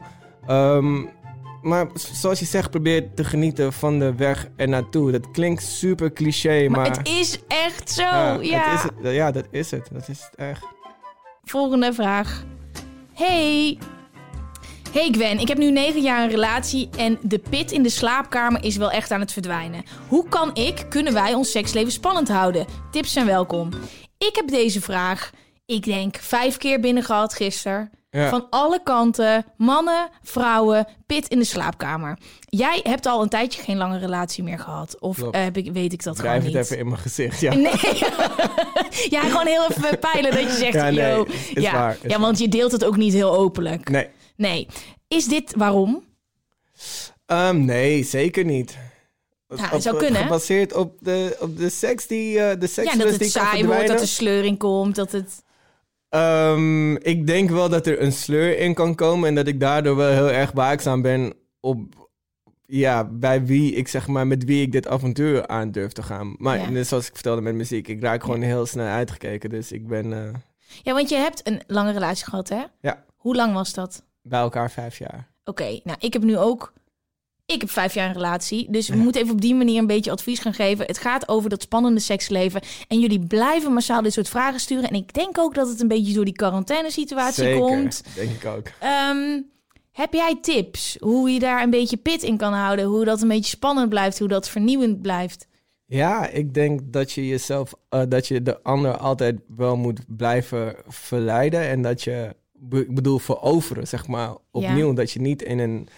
Speaker 2: Maar zoals je zegt, probeer te genieten van de weg ernaartoe. Dat klinkt super cliché, maar
Speaker 3: het is echt zo,
Speaker 2: dat is het. Dat is het echt.
Speaker 3: Volgende vraag. Hey Gwen, ik heb nu 9 jaar een relatie en de pit in de slaapkamer is wel echt aan het verdwijnen. Hoe kunnen wij ons seksleven spannend houden? Tips zijn welkom. Ik heb deze vraag, ik denk 5 keer binnen gehad gisteren. Ja. Van alle kanten, mannen, vrouwen, pit in de slaapkamer. Jij hebt al een tijdje geen lange relatie meer gehad. Of weet ik dat gewoon niet?
Speaker 2: Drijf het even in mijn gezicht, ja.
Speaker 3: Nee. Ja, gewoon heel even peilen dat je zegt,
Speaker 2: is waar.
Speaker 3: Want je deelt het ook niet heel openlijk. Nee. Is dit waarom?
Speaker 2: Nee, zeker niet.
Speaker 3: Het zou kunnen.
Speaker 2: Gebaseerd op de seks die de seks
Speaker 3: dat het saai wordt, dat er sleur in komt, dat het.
Speaker 2: Ik denk wel dat er een sleur in kan komen en dat ik daardoor wel heel erg waakzaam ben op bij wie ik met wie ik dit avontuur aan durf te gaan. Maar net zoals ik vertelde met muziek, ik raak gewoon heel snel uitgekeken, dus ik ben.
Speaker 3: Ja, want je hebt een lange relatie gehad, hè?
Speaker 2: Ja.
Speaker 3: Hoe lang was dat?
Speaker 2: Bij elkaar 5 jaar.
Speaker 3: Oké, nou ik heb nu ook. Ik heb 5 jaar een relatie, dus we moeten even op die manier een beetje advies gaan geven. Het gaat over dat spannende seksleven. En jullie blijven massaal dit soort vragen sturen. En ik denk ook dat het een beetje door die quarantainesituatie komt.
Speaker 2: Denk ik ook.
Speaker 3: Heb jij tips hoe je daar een beetje pit in kan houden? Hoe dat een beetje spannend blijft, hoe dat vernieuwend blijft?
Speaker 2: Ja, ik denk dat je jezelf, dat je de ander altijd wel moet blijven verleiden. En dat je, veroveren, opnieuw. Dat je niet in een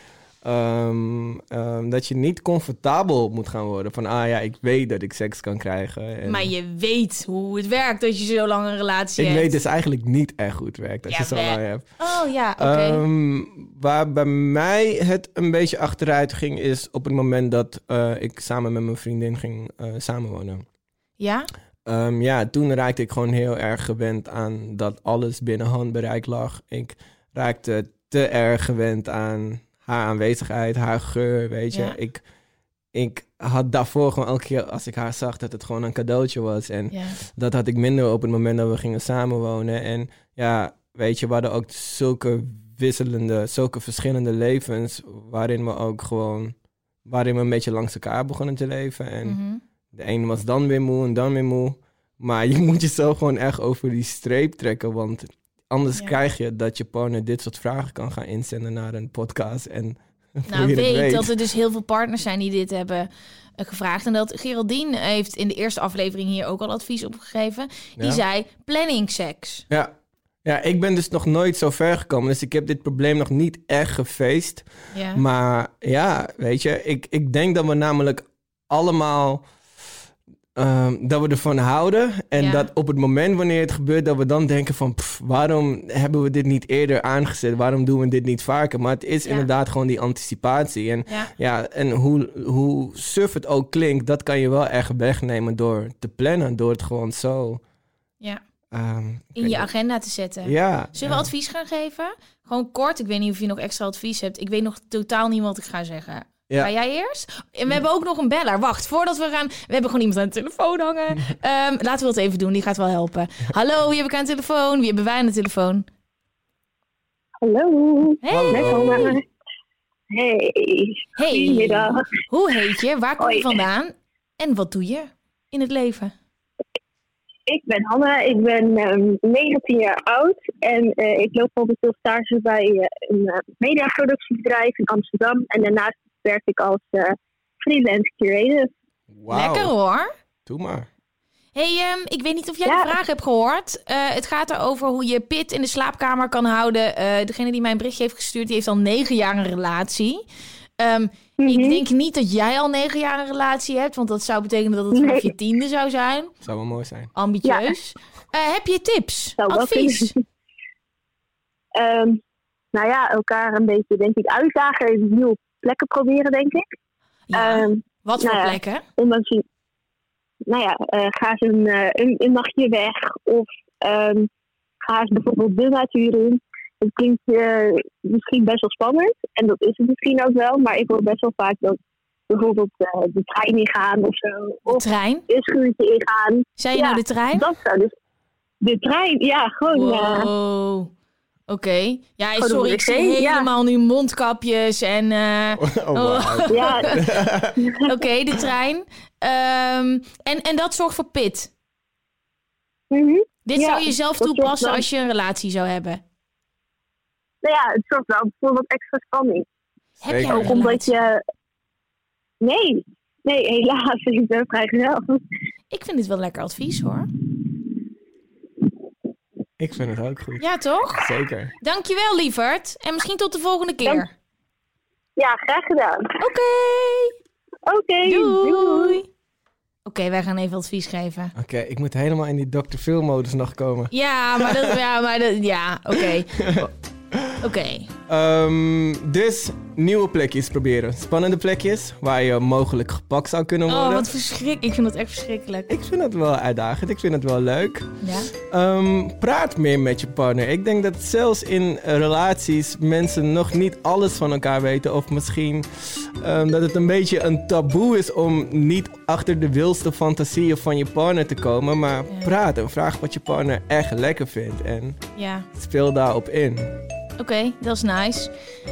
Speaker 2: dat je niet comfortabel moet gaan worden. Van, ik weet dat ik seks kan krijgen. En
Speaker 3: Maar je weet hoe het werkt dat je zo lang een relatie
Speaker 2: ik
Speaker 3: hebt.
Speaker 2: weet dus eigenlijk niet echt hoe het werkt als je zo lang hebt.
Speaker 3: Oh ja, oké.
Speaker 2: Waar bij mij het een beetje achteruit ging, is op het moment dat ik samen met mijn vriendin ging samenwonen.
Speaker 3: Ja?
Speaker 2: Toen raakte ik gewoon heel erg gewend aan dat alles binnen handbereik lag. Ik raakte te erg gewend aan haar aanwezigheid, haar geur, weet je.
Speaker 3: Ja.
Speaker 2: Ik had daarvoor gewoon elke keer als ik haar zag dat het gewoon een cadeautje was. En dat had ik minder op het moment dat we gingen samenwonen. En ja, weet je, we hadden ook zulke verschillende levens waarin we een beetje langs elkaar begonnen te leven. En de ene was dan weer moe en dan weer moe. Maar je moet jezelf gewoon echt over die streep trekken, want anders krijg je dat je partner dit soort vragen kan gaan inzenden naar een podcast. En weet
Speaker 3: dat er dus heel veel partners zijn die dit hebben gevraagd. En dat Geraldine heeft in de eerste aflevering hier ook al advies op gegeven. Die zei planning seks.
Speaker 2: Ja, ik ben dus nog nooit zo ver gekomen. Dus ik heb dit probleem nog niet echt gefaced.
Speaker 3: Ja.
Speaker 2: Maar ja, weet je, ik denk dat we namelijk allemaal dat we ervan houden. En dat op het moment wanneer het gebeurt, dat we dan denken van, waarom hebben we dit niet eerder aangezet? Waarom doen we dit niet vaker? Maar het is inderdaad gewoon die anticipatie. En en hoe suf het ook klinkt, dat kan je wel echt wegnemen door te plannen. Door het gewoon zo
Speaker 3: in je agenda te zetten.
Speaker 2: Ja.
Speaker 3: Zullen we advies gaan geven? Gewoon kort. Ik weet niet of je nog extra advies hebt. Ik weet nog totaal niet wat ik ga zeggen. Ja. Ga jij eerst? En we hebben ook nog een beller. Wacht, voordat we gaan... We hebben gewoon iemand aan de telefoon hangen. Laten we dat even doen. Die gaat wel helpen. Hallo, wie heb ik aan de telefoon? Wie hebben wij aan de telefoon?
Speaker 6: Hallo.
Speaker 3: Hey.
Speaker 6: Met Hanna. Hey. Goedemiddag.
Speaker 3: Hoe heet je? Waar kom je vandaan? En wat doe je in het leven?
Speaker 6: Ik ben Hanna. Ik ben 19 jaar oud. En ik loop momenteel stage bij een mediaproductiebedrijf in Amsterdam. En daarnaast werk ik als freelance creative.
Speaker 2: Wow.
Speaker 3: Lekker hoor.
Speaker 2: Doe maar.
Speaker 3: Hey, ik weet niet of jij de vraag hebt gehoord. Het gaat erover hoe je pit in de slaapkamer kan houden. Degene die mij een berichtje heeft gestuurd, die heeft al 9 jaar een relatie. Ik denk niet dat jij al 9 jaar een relatie hebt, want dat zou betekenen dat het vanaf je 10e zou zijn.
Speaker 2: Zou wel mooi zijn.
Speaker 3: Ambitieus. Heb je tips?
Speaker 6: Zou
Speaker 3: Advies?
Speaker 6: Nou ja, elkaar een beetje, denk ik, uitdagen. Even nieuwe plekken proberen, denk ik.
Speaker 3: Ja. Wat voor plekken?
Speaker 6: Ondanks, ga eens een nachtje weg. Of ga eens bijvoorbeeld de natuur in. Het klinkt misschien best wel spannend. En dat is het misschien ook wel. Maar ik hoor best wel vaak dat bijvoorbeeld de trein ingaan of zo.
Speaker 3: De trein?
Speaker 6: Een schuurtje ingaan.
Speaker 3: Zei je nou de trein?
Speaker 6: Dat zou dus. De trein, ja, gewoon.
Speaker 3: Wow. Oké. Ja, sorry, ik zie helemaal nu mondkapjes en... Oké, de trein. En dat zorgt voor pit. Dit zou je zelf toepassen als je een relatie zou hebben.
Speaker 6: Nou ja, het zorgt wel voor wat extra spanning.
Speaker 3: Heb je
Speaker 6: ook omdat je... Nee, helaas. Ik ben vrijgezel.
Speaker 3: Ik vind dit wel lekker advies, hoor.
Speaker 2: Ik vind het ook goed.
Speaker 3: Ja, toch?
Speaker 2: Zeker.
Speaker 3: Dankjewel, lieverd. En misschien tot de volgende keer.
Speaker 6: Ja, graag gedaan.
Speaker 3: Oké, doei. Oké, wij gaan even advies geven.
Speaker 2: Oké, ik moet helemaal in die Dr. Phil-modus nog komen.
Speaker 3: Ja, oké.
Speaker 2: Dus nieuwe plekjes proberen. Spannende plekjes waar je mogelijk gepakt zou kunnen worden.
Speaker 3: Oh, wat verschrikkelijk. Ik vind dat echt verschrikkelijk.
Speaker 2: Ik vind het wel uitdagend. Ik vind het wel leuk.
Speaker 3: Ja.
Speaker 2: Praat meer met je partner. Ik denk dat zelfs in relaties mensen nog niet alles van elkaar weten. Of misschien dat het een beetje een taboe is om niet achter de wildste fantasieën van je partner te komen. Maar praat en vraag wat je partner echt lekker vindt. En speel daarop in.
Speaker 3: Oké, dat is nice.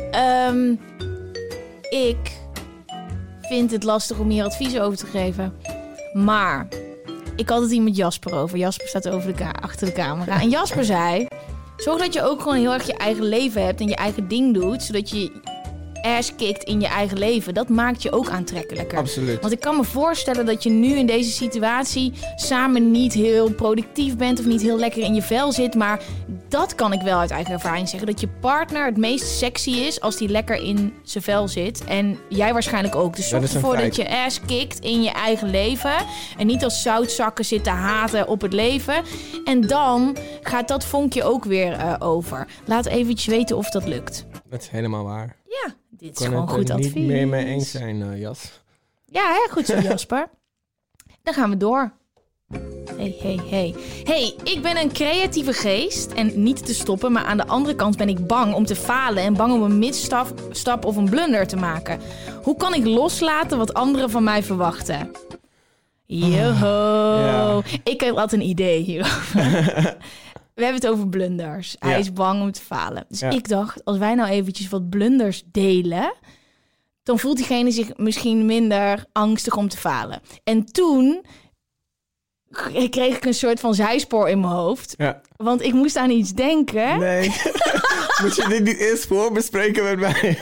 Speaker 3: Ik vind het lastig om hier advies over te geven. Maar ik had het hier met Jasper over. Jasper staat achter de camera. En Jasper zei... Zorg dat je ook gewoon heel erg je eigen leven hebt en je eigen ding doet. Zodat je ass kikt in je eigen leven, dat maakt je ook aantrekkelijker.
Speaker 2: Absoluut.
Speaker 3: Want ik kan me voorstellen dat je nu in deze situatie samen niet heel productief bent of niet heel lekker in je vel zit. Maar dat kan ik wel uit eigen ervaring zeggen. Dat je partner het meest sexy is als die lekker in zijn vel zit. En jij waarschijnlijk ook. Dus zorg ervoor dat je ass kikt in je eigen leven. En niet als zoutzakken zit te haten op het leven. En dan gaat dat vonkje ook weer over. Laat eventjes weten of dat lukt.
Speaker 2: Dat is helemaal waar.
Speaker 3: Ja, dit is gewoon goed advies.
Speaker 2: Ik kan het niet meer mee eens zijn, Jas.
Speaker 3: Ja, hè? Goed zo, Jasper. Dan gaan we door. Hey, ik ben een creatieve geest en niet te stoppen, maar aan de andere kant ben ik bang om te falen en bang om een misstap of een blunder te maken. Hoe kan ik loslaten wat anderen van mij verwachten? Joho. Ja. Ik had een idee hierover. We hebben het over blunders. Hij is bang om te falen. Dus ik dacht, als wij nou eventjes wat blunders delen, dan voelt diegene zich misschien minder angstig om te falen. En toen kreeg ik een soort van zijspoor in mijn hoofd. Ja. Want ik moest aan iets denken.
Speaker 2: Nee. Moet je dit niet eerst voorbespreken met mij?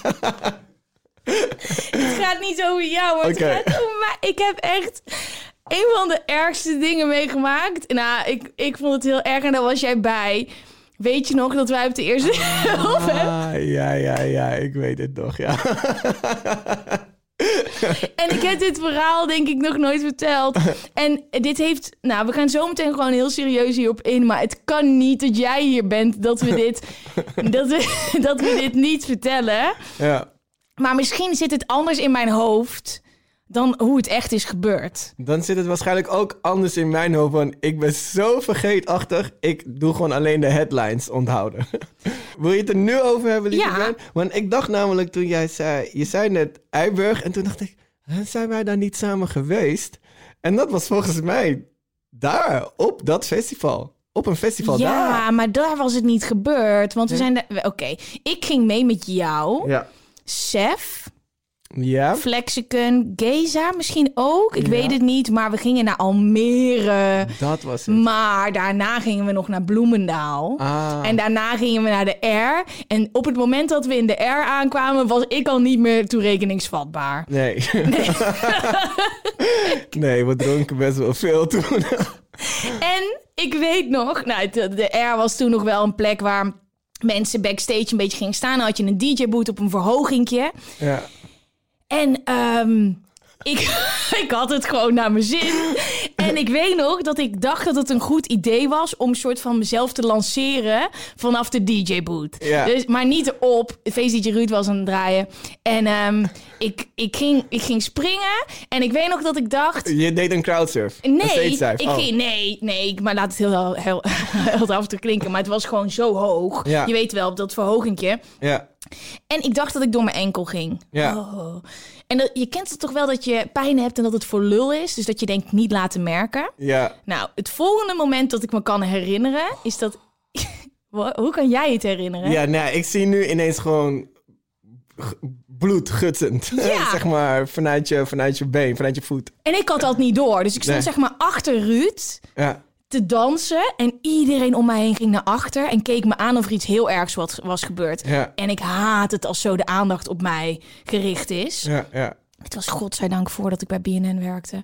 Speaker 3: Het gaat niet over jou, maar het gaat over mij. Ik heb echt een van de ergste dingen meegemaakt. Nou, ik vond het heel erg en daar was jij bij. Weet je nog dat wij op de eerste hulp hebben?
Speaker 2: Ja, ik weet het nog, ja.
Speaker 3: En ik heb dit verhaal denk ik nog nooit verteld. En dit heeft... Nou, we gaan zo meteen gewoon heel serieus hierop in. Maar het kan niet dat jij hier bent dat we dit niet vertellen. Ja. Maar misschien zit het anders in mijn hoofd dan hoe het echt is gebeurd.
Speaker 2: Dan zit het waarschijnlijk ook anders in mijn hoofd. Want ik ben zo vergeetachtig. Ik doe gewoon alleen de headlines onthouden. Wil je het er nu over hebben, lieve Ben? Want ik dacht namelijk toen jij zei... Je zei net Eiburg. En toen dacht ik... Zijn wij daar niet samen geweest? En dat was volgens mij daar, op dat festival. Op een festival daar.
Speaker 3: Ja, maar daar was het niet gebeurd. Want we zijn... Oké, ik ging mee met jou. Ja. Sef... Ja. Flexicon, Geza misschien ook. Ik weet het niet, maar we gingen naar Almere.
Speaker 2: Dat was het.
Speaker 3: Maar daarna gingen we nog naar Bloemendaal. Ah. En daarna gingen we naar de R. En op het moment dat we in de R aankwamen, was ik al niet meer toerekeningsvatbaar.
Speaker 2: Nee. Nee, we dronken best wel veel toen.
Speaker 3: En ik weet nog, nou, de R was toen nog wel een plek waar mensen backstage een beetje gingen staan. Dan had je een DJ-boot op een verhogingje. Ja. En ik had het gewoon naar mijn zin. En ik weet nog dat ik dacht dat het een goed idee was om een soort van mezelf te lanceren vanaf de DJ-boot. Ja. Dus, maar niet erop. Feest-DJ Ruud was aan het draaien. En ik ging springen. En ik weet nog dat ik dacht...
Speaker 2: Je deed een crowdsurf?
Speaker 3: Nee, maar laat het heel af te klinken. Maar het was gewoon zo hoog. Ja. Je weet wel, op dat verhogingje. Ja. En ik dacht dat ik door mijn enkel ging. Ja. Oh. En je kent het toch wel dat je pijn hebt en dat het voor lul is. Dus dat je denkt niet laten merken. Ja. Nou, het volgende moment dat ik me kan herinneren is dat... Hoe kan jij het herinneren?
Speaker 2: Ja, nou, ik zie nu ineens gewoon bloed gutsend. Ja. Zeg maar vanuit je been, vanuit je voet.
Speaker 3: En ik had dat niet door. Dus ik stond zeg maar achter Ruud. Ja. Te dansen en iedereen om mij heen ging naar achter en keek me aan of er iets heel ergs was gebeurd. Ja. En ik haat het als zo de aandacht op mij gericht is. Ja, ja. Het was godzijdank voordat ik bij BNN werkte.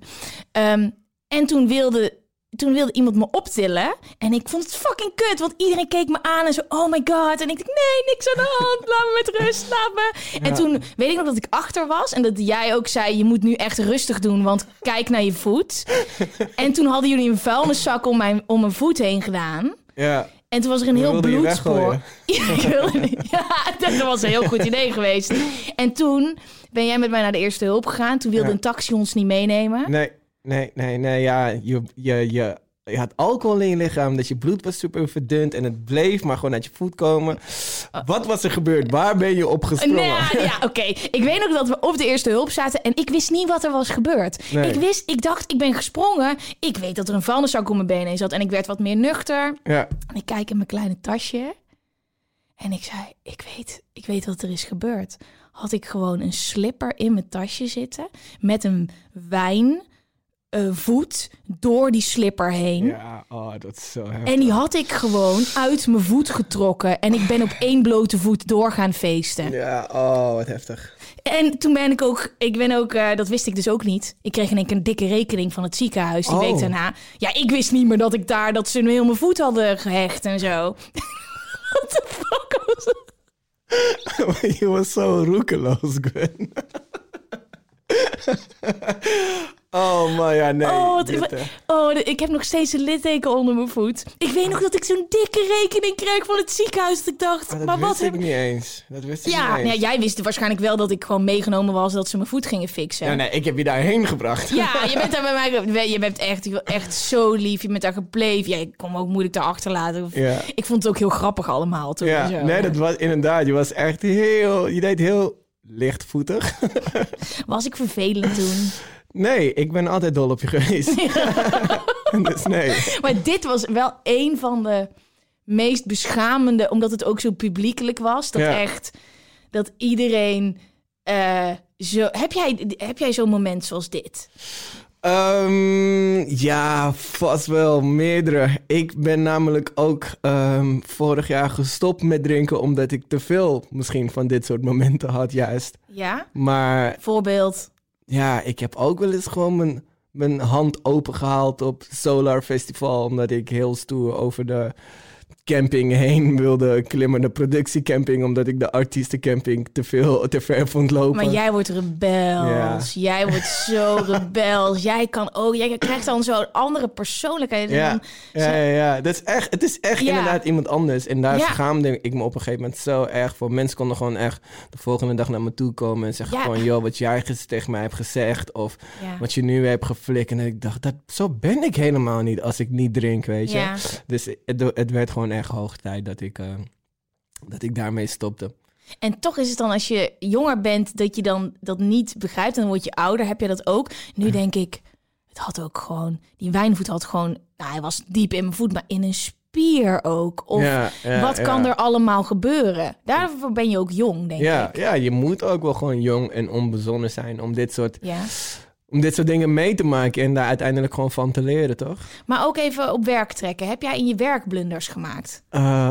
Speaker 3: En toen wilde iemand me optillen en ik vond het fucking kut, want iedereen keek me aan en zo, oh my god. En ik dacht, nee, niks aan de hand, laat me met rust, laat me. Ja. En toen weet ik nog dat ik achter was en dat jij ook zei, je moet nu echt rustig doen, want kijk naar je voet. En toen hadden jullie een vuilniszak om mijn voet heen gedaan. Ja. En toen was er een heel bloedspoor. Ja, dat was een heel goed idee geweest. En toen ben jij met mij naar de eerste hulp gegaan. Toen wilde een taxi ons niet meenemen.
Speaker 2: Nee. Ja, je had alcohol in je lichaam. Dat je bloed was super verdund. En het bleef maar gewoon uit je voet komen. Wat was er gebeurd? Waar ben je op gesprongen?
Speaker 3: Oké. Ik weet nog dat we op de eerste hulp zaten. En ik wist niet wat er was gebeurd. Nee. Ik dacht, ik ben gesprongen. Ik weet dat er een vuilniszak om mijn benen zat. En ik werd wat meer nuchter. Ja. En ik kijk in mijn kleine tasje. En ik zei, ik weet wat er is gebeurd. Had ik gewoon een slipper in mijn tasje zitten. Met een voet door die slipper heen.
Speaker 2: Ja, dat is zo heftig.
Speaker 3: En die had ik gewoon uit mijn voet getrokken. En ik ben op 1 blote voet door gaan feesten.
Speaker 2: Ja, wat heftig.
Speaker 3: En toen ben ik ook, dat wist ik dus ook niet. Ik kreeg in één keer een dikke rekening van het ziekenhuis die week daarna. Ja, ik wist niet meer dat ze heel mijn voet hadden gehecht en zo. What the fuck was het?
Speaker 2: Je was zo roekeloos, Gwen. Oh, maar ja, nee.
Speaker 3: Ik heb nog steeds een litteken onder mijn voet. Ik weet nog dat ik zo'n dikke rekening kreeg van het ziekenhuis. Dat ik dacht,
Speaker 2: maar wat heb ik niet eens. Dat wist ik niet eens.
Speaker 3: Ja, jij wist waarschijnlijk wel dat ik gewoon meegenomen was dat ze mijn voet gingen fixen.
Speaker 2: Ja, nee, ik heb je daarheen gebracht.
Speaker 3: Ja, je bent daar bij mij. Je bent echt zo lief. Je bent daar gebleven. Ja, ik kon me ook moeilijk daar achterlaten.
Speaker 2: Ja.
Speaker 3: Ik vond het ook heel grappig allemaal. Toen
Speaker 2: ja,
Speaker 3: zo.
Speaker 2: Nee, dat was inderdaad. Je was echt je deed heel lichtvoetig.
Speaker 3: Was ik vervelend toen?
Speaker 2: Nee, ik ben altijd dol op je geweest. Dus nee.
Speaker 3: Maar dit was wel een van de meest beschamende, omdat het ook zo publiekelijk was. Dat iedereen zo... Heb jij zo'n moment zoals dit?
Speaker 2: Ja, vast wel meerdere. Ik ben namelijk ook vorig jaar gestopt met drinken, omdat ik te veel misschien van dit soort momenten had juist.
Speaker 3: Ja?
Speaker 2: Maar...
Speaker 3: Voorbeeld?
Speaker 2: Ja, ik heb ook wel eens gewoon mijn hand opengehaald op Solar Festival, omdat ik heel stoer over de camping heen wilde klimmen, de productiecamping, omdat ik de artiestencamping te ver vond lopen.
Speaker 3: Maar jij wordt rebels. Ja. Jij wordt zo rebels. Jij krijgt dan zo'n andere persoonlijkheid.
Speaker 2: Ja. Dat is echt, het is echt inderdaad iemand anders. En daar schaamde ik me op een gegeven moment zo erg voor. Mensen konden gewoon echt de volgende dag naar me toe komen en zeggen gewoon, joh, wat jij gisteren tegen mij hebt gezegd of wat je nu hebt geflikt. En ik dacht, zo ben ik helemaal niet als ik niet drink, weet je. Ja. Dus het werd gewoon echt hoog tijd dat ik daarmee stopte.
Speaker 3: En toch is het dan, als je jonger bent, dat je dan dat niet begrijpt. En dan word je ouder, heb je dat ook. Nu denk ik, het had ook gewoon... Die wijnvoet had gewoon... hij was diep in mijn voet, maar in een spier ook. Of wat kan er allemaal gebeuren? Daarvoor ben je ook jong, denk ik.
Speaker 2: Ja, je moet ook wel gewoon jong en onbezonnen zijn om dit soort... Om dit soort dingen mee te maken en daar uiteindelijk gewoon van te leren, toch?
Speaker 3: Maar ook even op werk trekken. Heb jij in je werk blunders gemaakt?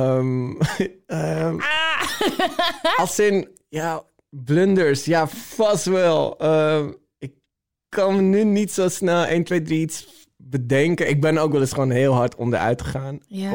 Speaker 2: Als in, blunders. Ja, vast wel. Ik kan nu niet zo snel 1, 2, 3 iets bedenken. Ik ben ook wel eens gewoon heel hard onderuit gegaan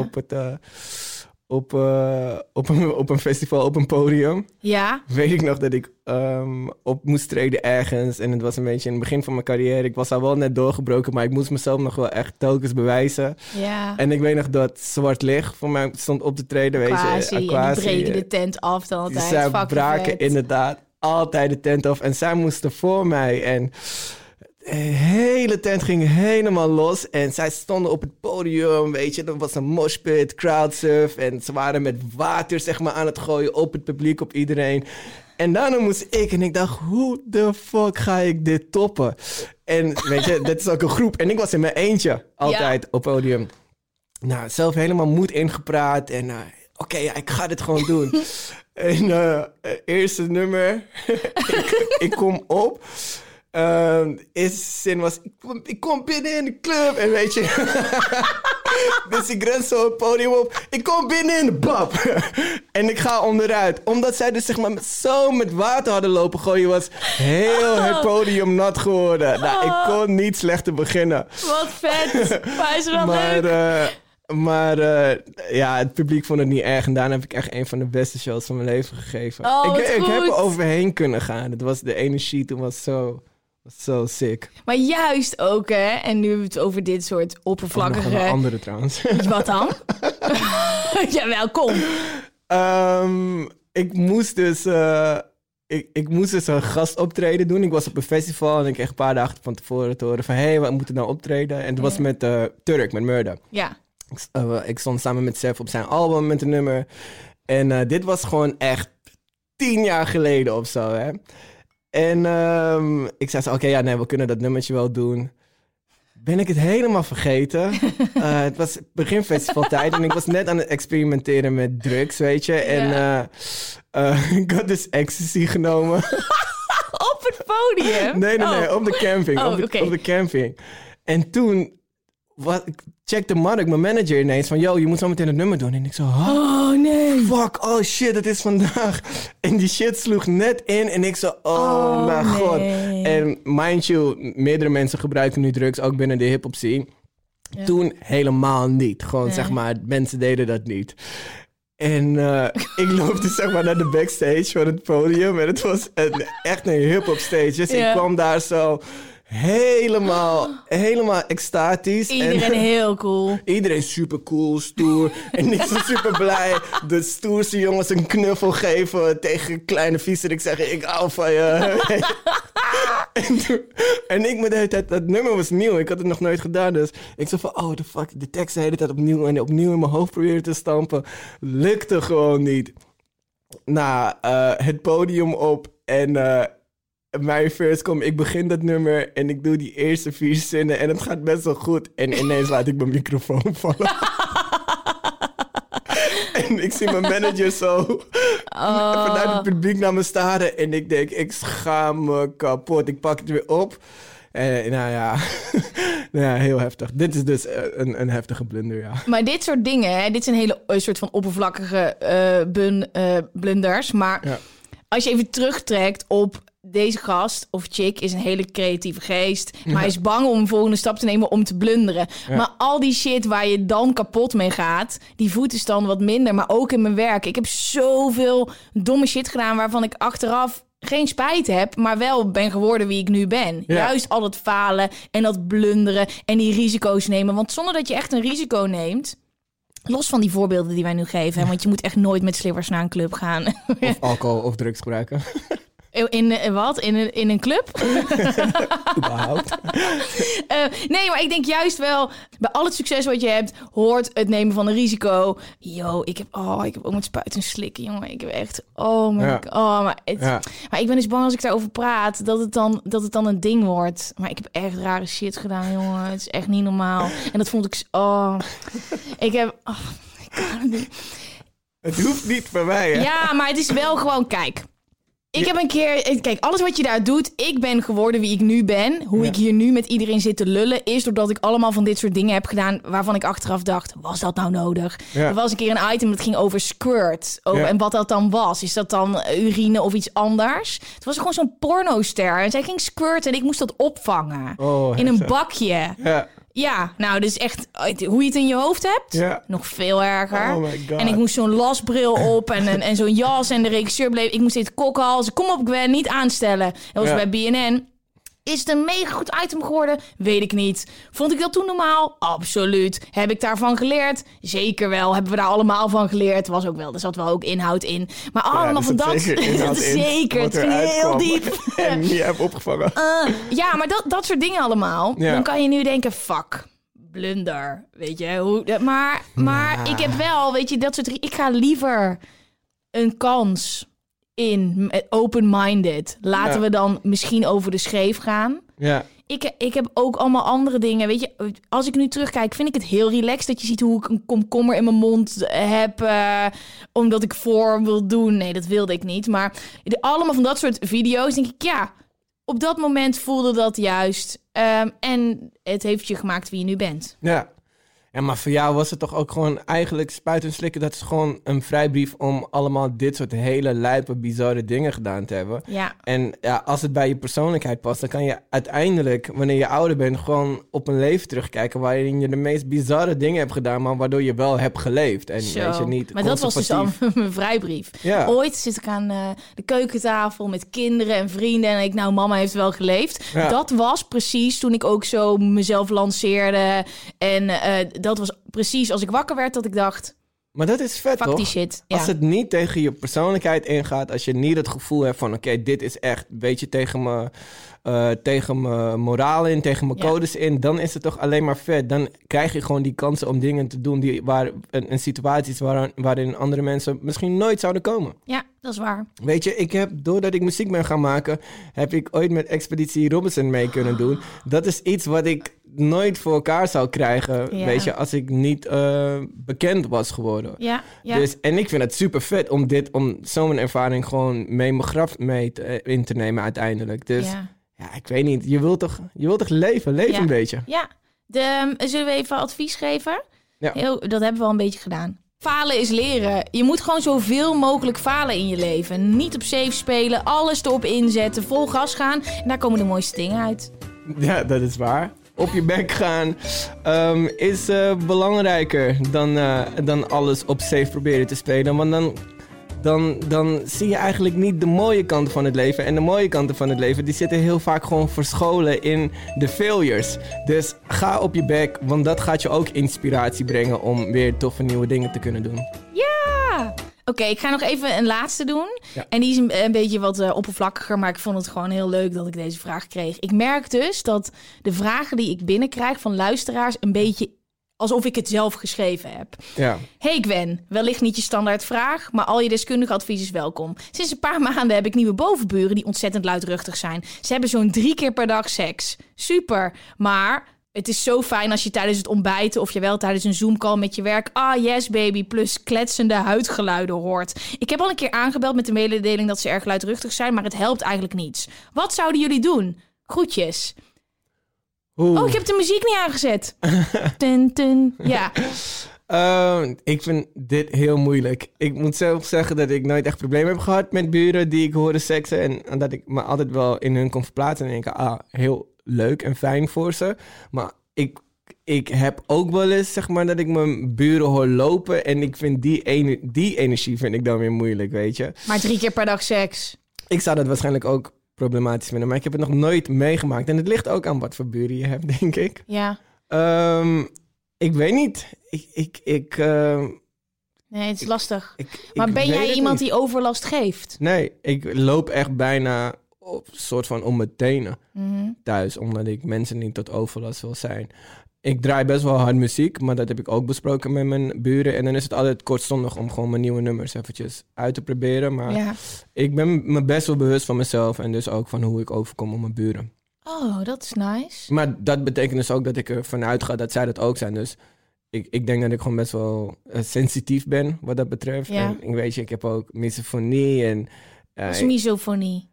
Speaker 2: op een festival, op een podium. Ja. Weet ik nog dat ik op moest treden ergens. En het was een beetje in het begin van mijn carrière. Ik was al wel net doorgebroken, maar ik moest mezelf nog wel echt telkens bewijzen. Ja. En ik weet nog dat Zwart Licht voor mij stond op te treden.
Speaker 3: Aquasi, en die breken de tent af dan altijd.
Speaker 2: Zij braken inderdaad altijd de tent af. En zij moesten voor mij. En de hele tent ging helemaal los. En zij stonden op het podium, weet je. Er was een moshpit, crowdsurf. En ze waren met water, zeg maar, aan het gooien op het publiek, op iedereen. En daarna moest ik. En ik dacht, hoe de fuck ga ik dit toppen? En weet je, dit is ook een groep. En ik was in mijn eentje altijd op podium. Nou, zelf helemaal moed ingepraat. En oké, ik ga dit gewoon doen. En eerste nummer. ik kom op. Eerste zin was, ik kom binnen in de club. En weet je, dus ik ren zo het podium op. Ik kom binnen in de bab. En ik ga onderuit. Omdat zij dus zeg maar met water hadden lopen gooien, was heel het podium nat geworden. Nou, ik kon niet slechter beginnen.
Speaker 3: Wat vet. Maar is wel leuk.
Speaker 2: Maar het publiek vond het niet erg. En daarna heb ik echt een van de beste shows van mijn leven gegeven. Ik heb er overheen kunnen gaan. Het was de energie toen was zo sick.
Speaker 3: Maar juist ook, hè? En nu hebben we het over dit soort oppervlakkige...
Speaker 2: Nog een andere trouwens.
Speaker 3: Wat dan? Ja, welkom.
Speaker 2: Ik moest dus een gastoptreden doen. Ik was op een festival en ik kreeg een paar dagen van tevoren te horen van... Hey, we moeten nou optreden. En het was met Turk, met Murder. Ja. Ik stond samen met Sef op zijn album met een nummer. En dit was gewoon echt 10 jaar geleden of zo, hè. En ik zei zo, we kunnen dat nummertje wel doen. Ben ik het helemaal vergeten. Het was begin festivaltijd en ik was net aan het experimenteren met drugs, weet je. En ik had dus ecstasy genomen.
Speaker 3: Op het podium?
Speaker 2: Nee, op de camping. Op de camping. En toen checkte Mark, mijn manager, ineens van... Yo, je moet zo meteen het nummer doen. En ik zo...
Speaker 3: Oh, nee.
Speaker 2: Fuck, oh shit, het is vandaag. En die shit sloeg net in. En ik zo, oh mijn god. En mind you, meerdere mensen gebruiken nu drugs, ook binnen de hip-hop scene. Ja. Toen helemaal niet. Gewoon, zeg maar, mensen deden dat niet. En ik loopte zeg maar naar de backstage van het podium. En het was echt een hip-hop stage. Dus ik kwam daar zo... Helemaal extatisch.
Speaker 3: Iedereen heel cool.
Speaker 2: Iedereen super cool, stoer. En ik was super blij. De stoerste jongens een knuffel geven tegen kleine viezerik zeggen... Ik hou van je. en ik met de hele tijd... Dat nummer was nieuw. Ik had het nog nooit gedaan. Dus ik zei van... Oh, the fuck. De tekst de hele tijd opnieuw. En opnieuw in mijn hoofd proberen te stampen. Lukte gewoon niet. Nou, het podium op. En... mijn first kom, ik begin dat nummer en ik doe die eerste 4 zinnen en het gaat best wel goed. En ineens laat ik mijn microfoon vallen. En ik zie mijn manager zo vanuit het publiek naar me staren. En ik denk, ik schaam me kapot. Ik pak het weer op. En nou ja, heel heftig. Dit is dus een heftige blunder, ja.
Speaker 3: Maar dit soort dingen, hè, dit zijn hele soort van oppervlakkige blunders. Maar als je even terugtrekt op... Deze gast of chick is een hele creatieve geest. Maar hij is bang om een volgende stap te nemen om te blunderen. Ja. Maar al die shit waar je dan kapot mee gaat... die voet is dan wat minder. Maar ook in mijn werk. Ik heb zoveel domme shit gedaan... waarvan ik achteraf geen spijt heb... maar wel ben geworden wie ik nu ben. Ja. Juist al het falen en dat blunderen... en die risico's nemen. Want zonder dat je echt een risico neemt... Los van die voorbeelden die wij nu geven... hè, want je moet echt nooit met slippers naar een club gaan.
Speaker 2: Of alcohol of drugs gebruiken.
Speaker 3: In wat? In een club?
Speaker 2: Überhaupt.
Speaker 3: Nee, maar ik denk juist wel... bij al het succes wat je hebt... hoort het nemen van een risico. Yo, ik heb ook met spuiten en slikken, jongen. Ik heb echt... Oh my god. Maar ik ben dus bang als ik daarover praat... dat het dan een ding wordt. Maar ik heb echt rare shit gedaan, jongen. Het is echt niet normaal. En dat vond ik... ik heb... ik kan het niet.
Speaker 2: Het hoeft niet voor mij, hè?
Speaker 3: Ja, maar het is wel gewoon... Kijk... Ik heb een keer... Kijk, alles wat je daar doet... Ik ben geworden wie ik nu ben. Hoe ik hier nu met iedereen zit te lullen... is doordat ik allemaal van dit soort dingen heb gedaan... waarvan ik achteraf dacht... was dat nou nodig? Er was een keer een item dat ging over squirt. En wat dat dan was. Is dat dan urine of iets anders? Het was gewoon zo'n pornoster. En zij ging squirten en ik moest dat opvangen. In een bakje. Ja, nou, dus echt... Hoe je het in je hoofd hebt? Nog veel erger.
Speaker 2: Oh my god.
Speaker 3: En ik moest zo'n lasbril op en zo'n jas. En de regisseur bleef... Ik moest dit kokhalzen. Kom op, Gwen, niet aanstellen. Dat was bij BNN. Is het een mega goed item geworden? Weet ik niet. Vond ik dat toen normaal? Absoluut. Heb ik daarvan geleerd? Zeker wel. Hebben we daar allemaal van geleerd? Was ook wel. Er zat wel ook inhoud in. Maar allemaal van dat... Zeker. Het ging heel diep.
Speaker 2: En je hebt opgevangen.
Speaker 3: Ja, maar dat soort dingen allemaal. Ja. Dan kan je nu denken, fuck. Blunder. Weet je. Maar ik heb wel, weet je, dat soort... Ik ga liever een kans... in open-minded. Laten we dan misschien over de scheef gaan. Ja. Ik heb ook allemaal andere dingen. Weet je, als ik nu terugkijk, vind ik het heel relaxed... dat je ziet hoe ik een komkommer in mijn mond heb... omdat ik voor wil doen. Nee, dat wilde ik niet. Maar allemaal van dat soort video's denk ik... ja, op dat moment voelde dat juist. En het heeft je gemaakt wie je nu bent.
Speaker 2: Ja. Ja, maar voor jou was het toch ook gewoon eigenlijk spuiten en slikken... dat is gewoon een vrijbrief om allemaal dit soort hele lijpe, bizarre dingen gedaan te hebben.
Speaker 3: Ja.
Speaker 2: En ja, als het bij je persoonlijkheid past... dan kan je uiteindelijk, wanneer je ouder bent... gewoon op een leven terugkijken... waarin je de meest bizarre dingen hebt gedaan... maar waardoor je wel hebt geleefd. En weet je niet.
Speaker 3: Maar dat was dus al mijn vrijbrief. Ja. Ooit zit ik aan de keukentafel met kinderen en vrienden... en ik, nou, mama heeft wel geleefd. Ja. Dat was precies toen ik ook zo mezelf lanceerde... en dat was precies als ik wakker werd dat ik dacht...
Speaker 2: Maar dat is vet,
Speaker 3: fuck
Speaker 2: toch?
Speaker 3: Die shit. Ja.
Speaker 2: Als het niet tegen je persoonlijkheid ingaat... als je niet het gevoel hebt van... oké, dit is echt een beetje tegen mijn moraal in... tegen mijn codes in... dan is het toch alleen maar vet. Dan krijg je gewoon die kansen om dingen te doen... in situaties waarin andere mensen misschien nooit zouden komen.
Speaker 3: Ja, dat is waar.
Speaker 2: Weet je, doordat ik muziek ben gaan maken... heb ik ooit met Expeditie Robinson mee kunnen doen. Dat is iets wat ik nooit voor elkaar zou krijgen... weet je, als ik niet bekend was geworden.
Speaker 3: Ja.
Speaker 2: Dus, en ik vind het super vet om zo'n ervaring... gewoon mee mijn graf in te nemen uiteindelijk. Dus Ja, ik weet niet. Je wilt toch leven een beetje.
Speaker 3: Ja. Zullen we even advies geven?
Speaker 2: Ja.
Speaker 3: Dat hebben we al een beetje gedaan. Falen is leren. Je moet gewoon zoveel mogelijk falen in je leven. Niet op safe spelen, alles erop inzetten, vol gas gaan. En daar komen de mooiste dingen uit.
Speaker 2: Ja, dat is waar. Op je bek gaan is belangrijker dan alles op safe proberen te spelen. Want dan zie je eigenlijk niet de mooie kanten van het leven. En de mooie kanten van het leven, die zitten heel vaak gewoon verscholen in de failures. Dus ga op je bek, want dat gaat je ook inspiratie brengen om weer toffe nieuwe dingen te kunnen doen.
Speaker 3: Ja! Oké, ik ga nog even een laatste doen.
Speaker 2: Ja.
Speaker 3: En die is een beetje wat oppervlakkiger, maar ik vond het gewoon heel leuk dat ik deze vraag kreeg. Ik merk dus dat de vragen die ik binnenkrijg van luisteraars een beetje alsof ik het zelf geschreven heb.
Speaker 2: Ja.
Speaker 3: Hey Gwen, wellicht niet je standaard vraag, maar al je deskundige advies is welkom. Sinds een paar maanden heb ik nieuwe bovenburen die ontzettend luidruchtig zijn. Ze hebben zo'n 3 keer per dag seks. Super, maar het is zo fijn als je tijdens het ontbijten of jawel tijdens een Zoom-call met je werk yes baby plus kletsende huidgeluiden hoort. Ik heb al een keer aangebeld met de mededeling dat ze erg luidruchtig zijn, maar het helpt eigenlijk niets. Wat zouden jullie doen? Groetjes. Oh, ik heb de muziek niet aangezet. Ja.
Speaker 2: Ik vind dit heel moeilijk. Ik moet zelf zeggen dat ik nooit echt problemen heb gehad met buren die ik hoorde seksen. En dat ik me altijd wel in hun kon verplaatsen en denken, heel leuk en fijn voor ze. Maar ik heb ook wel eens, zeg maar, dat ik mijn buren hoor lopen. En ik vind die energie vind ik dan weer moeilijk, weet je.
Speaker 3: Maar 3 keer per dag seks.
Speaker 2: Ik zou dat waarschijnlijk ook problematisch vinden, maar ik heb het nog nooit meegemaakt. En het ligt ook aan wat voor buren je hebt, denk ik.
Speaker 3: Ja.
Speaker 2: Ik weet niet.
Speaker 3: Nee, het is lastig. Maar ben jij iemand die overlast geeft?
Speaker 2: Nee, ik loop echt bijna op soort van om mijn tenen thuis, omdat ik mensen niet tot overlast wil zijn. Ik draai best wel hard muziek, maar dat heb ik ook besproken met mijn buren. En dan is het altijd kortstondig om gewoon mijn nieuwe nummers eventjes uit te proberen. Maar ik ben me best wel bewust van mezelf en dus ook van hoe ik overkom op mijn buren.
Speaker 3: Oh, dat is nice.
Speaker 2: Maar dat betekent dus ook dat ik ervan uitga dat zij dat ook zijn. Dus ik denk dat ik gewoon best wel sensitief ben wat dat betreft.
Speaker 3: Ja.
Speaker 2: En ik heb ook misofonie. En,
Speaker 3: Wat is misofonie?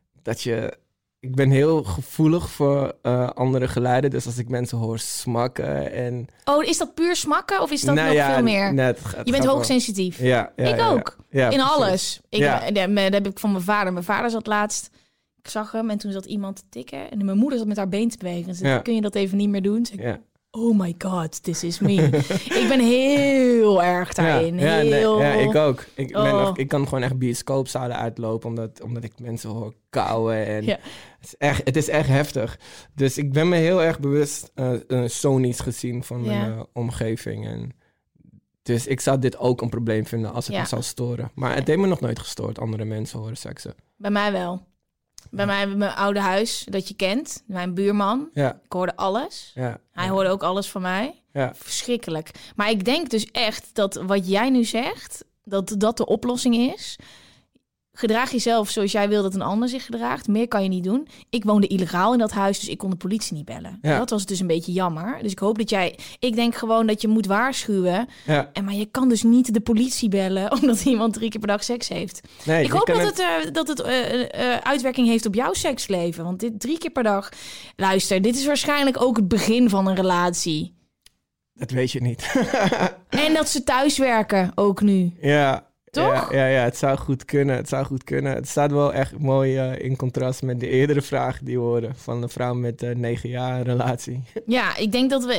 Speaker 2: Ik ben heel gevoelig voor andere geluiden. Dus als ik mensen hoor smakken en...
Speaker 3: Oh, is dat puur smakken of is dat nog veel meer?
Speaker 2: Nee,
Speaker 3: je bent hoogsensitief.
Speaker 2: Ja,
Speaker 3: ik ook.
Speaker 2: Ja,
Speaker 3: in
Speaker 2: precies.
Speaker 3: alles. Dat heb ik van mijn vader. Mijn vader zat laatst... Ik zag hem en toen zat iemand te tikken. En mijn moeder zat met haar been te bewegen. Ze zei, kun je dat even niet meer doen? Zei ik, oh my god, this is me. Ik ben heel erg daarin. Ik ook. Ik kan gewoon echt bioscoopzalen uitlopen omdat ik mensen hoor kauwen. En het is echt heftig. Dus ik ben me heel erg bewust sonisch gezien van mijn omgeving. En dus ik zou dit ook een probleem vinden als het me zou storen. Maar het heeft me nog nooit gestoord, andere mensen horen seksen. Bij mij wel. Bij mij, mijn oude huis, dat je kent. Mijn buurman. Ja. Ik hoorde alles. Ja. Hij hoorde ook alles van mij. Ja. Verschrikkelijk. Maar ik denk dus echt dat wat jij nu zegt, dat de oplossing is. Gedraag jezelf zoals jij wil dat een ander zich gedraagt. Meer kan je niet doen. Ik woonde illegaal in dat huis, dus ik kon de politie niet bellen. Ja. Dat was dus een beetje jammer. Dus ik hoop dat jij... Ik denk gewoon dat je moet waarschuwen. Ja. Maar je kan dus niet de politie bellen omdat iemand 3 keer per dag seks heeft. Nee, ik hoop dat het uitwerking heeft op jouw seksleven. Want dit 3 keer per dag... Luister, dit is waarschijnlijk ook het begin van een relatie.
Speaker 2: Dat weet je niet.
Speaker 3: En dat ze thuiswerken ook nu.
Speaker 2: Ja.
Speaker 3: Toch?
Speaker 2: Ja, het zou goed kunnen. Het staat wel echt mooi in contrast met de eerdere vraag die we hoorden van een vrouw met 9 jaar relatie.
Speaker 3: Ja, ik denk dat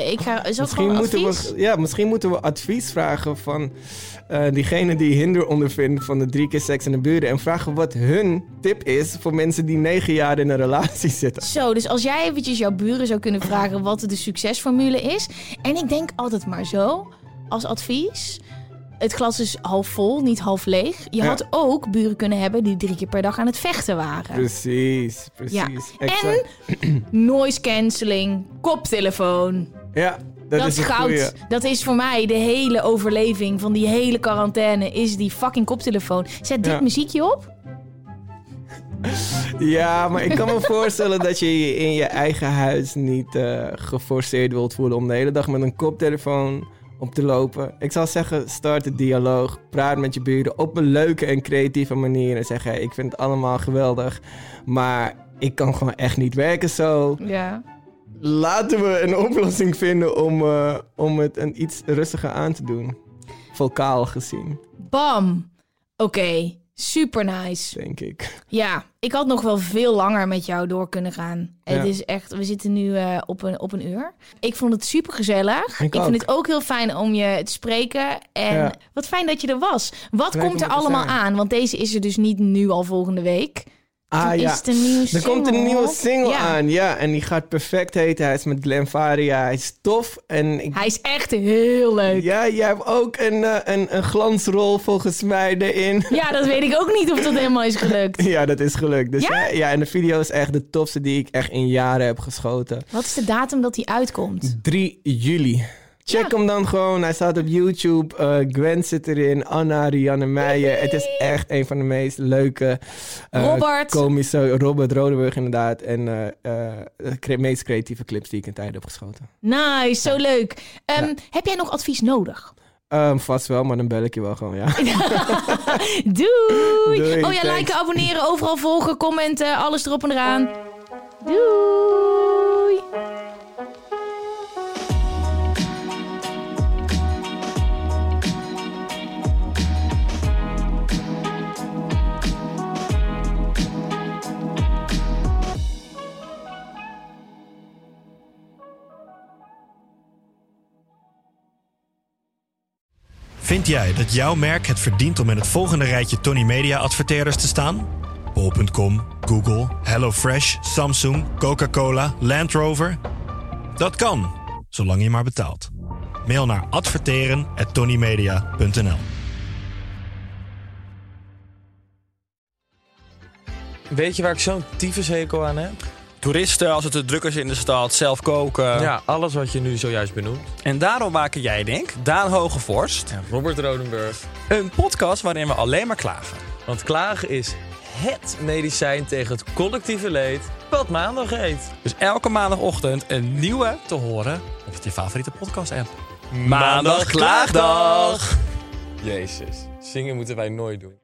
Speaker 2: misschien moeten we advies vragen van diegene die hinder ondervindt van de 3 keer seks in de buren. En vragen wat hun tip is voor mensen die 9 jaar in een relatie zitten.
Speaker 3: Zo, dus als jij eventjes jouw buren zou kunnen vragen wat de succesformule is. En ik denk altijd maar zo, als advies... Het glas is half vol, niet half leeg. Je had ook buren kunnen hebben die 3 keer per dag aan het vechten waren.
Speaker 2: Precies.
Speaker 3: Ja. En noise cancelling, koptelefoon.
Speaker 2: Ja, dat is goud. Goeie.
Speaker 3: Dat is voor mij de hele overleving van die hele quarantaine, is die fucking koptelefoon. Zet dit muziekje op.
Speaker 2: Ja, maar ik kan me voorstellen dat je in je eigen huis niet geforceerd wilt voelen om de hele dag met een koptelefoon op te lopen. Ik zou zeggen, start de dialoog. Praat met je buren op een leuke en creatieve manier. En zeg, ik vind het allemaal geweldig. Maar ik kan gewoon echt niet werken zo.
Speaker 3: Ja.
Speaker 2: Laten we een oplossing vinden om het een iets rustiger aan te doen. Vocaal gezien,
Speaker 3: Bam. Oké. Super nice.
Speaker 2: denk ik.
Speaker 3: Ja, ik had nog wel veel langer met jou door kunnen gaan.
Speaker 2: Ja.
Speaker 3: Het is echt, we zitten nu op een uur. Ik vond het super gezellig.
Speaker 2: Ik
Speaker 3: vind
Speaker 2: ook.
Speaker 3: het ook heel fijn om je te spreken. En
Speaker 2: Ja.
Speaker 3: wat fijn dat je er was. Wat
Speaker 2: Leuk
Speaker 3: komt
Speaker 2: om
Speaker 3: er
Speaker 2: er te
Speaker 3: allemaal
Speaker 2: zijn.
Speaker 3: aan? Want deze is er dus niet nu al volgende week.
Speaker 2: Ah
Speaker 3: Is
Speaker 2: ja,
Speaker 3: het een nieuwe
Speaker 2: er
Speaker 3: single?
Speaker 2: komt een nieuwe single
Speaker 3: Ja.
Speaker 2: aan. Ja, en die gaat perfect heten. Hij is met Glenn Faria. Hij is tof. En
Speaker 3: Hij is echt heel leuk.
Speaker 2: ja, jij hebt ook een glansrol volgens mij erin.
Speaker 3: Ja, dat weet ik ook niet of dat helemaal is gelukt.
Speaker 2: Ja, dat is gelukt. Dus
Speaker 3: Ja?
Speaker 2: ja, en de video is echt de tofste die ik echt in jaren heb geschoten.
Speaker 3: Wat is de datum dat hij uitkomt?
Speaker 2: 3 juli. Check hem dan gewoon. Hij staat op YouTube. Gwen zit erin. Anna, Rianne Meijer. Het is echt een van de meest leuke...
Speaker 3: Robert.
Speaker 2: Komische... Robert Rodenburg inderdaad. En de meest creatieve clips die ik in tijden heb geschoten.
Speaker 3: Nice, zo leuk. Heb jij nog advies nodig?
Speaker 2: Vast wel, maar dan bel ik je wel gewoon, ja.
Speaker 3: Doei!
Speaker 2: Doei,
Speaker 3: Oh ja,
Speaker 2: thanks.
Speaker 3: liken, abonneren, overal volgen, commenten, alles erop en eraan. Doei!
Speaker 7: Vind jij dat jouw merk het verdient om in het volgende rijtje Tony Media adverteerders te staan? Bol.com, Google, HelloFresh, Samsung, Coca-Cola, Land Rover? Dat kan, zolang je maar betaalt. Mail naar adverteren@tonymedia.nl.
Speaker 8: Weet je waar ik zo'n tyfushekel aan heb?
Speaker 9: Toeristen, als het te druk is in de stad, zelf koken.
Speaker 8: Ja, alles wat je nu zojuist benoemt.
Speaker 9: En daarom maken jij, Daan Hogevorst,
Speaker 8: En Robert Rodenburg.
Speaker 9: een podcast waarin we alleen maar klagen.
Speaker 8: Want klagen is HET medicijn tegen het collectieve leed wat maandag heet.
Speaker 9: Dus elke maandagochtend een nieuwe te horen op je favoriete podcast-app.
Speaker 8: Maandag Klaagdag! Jezus, zingen moeten wij nooit doen.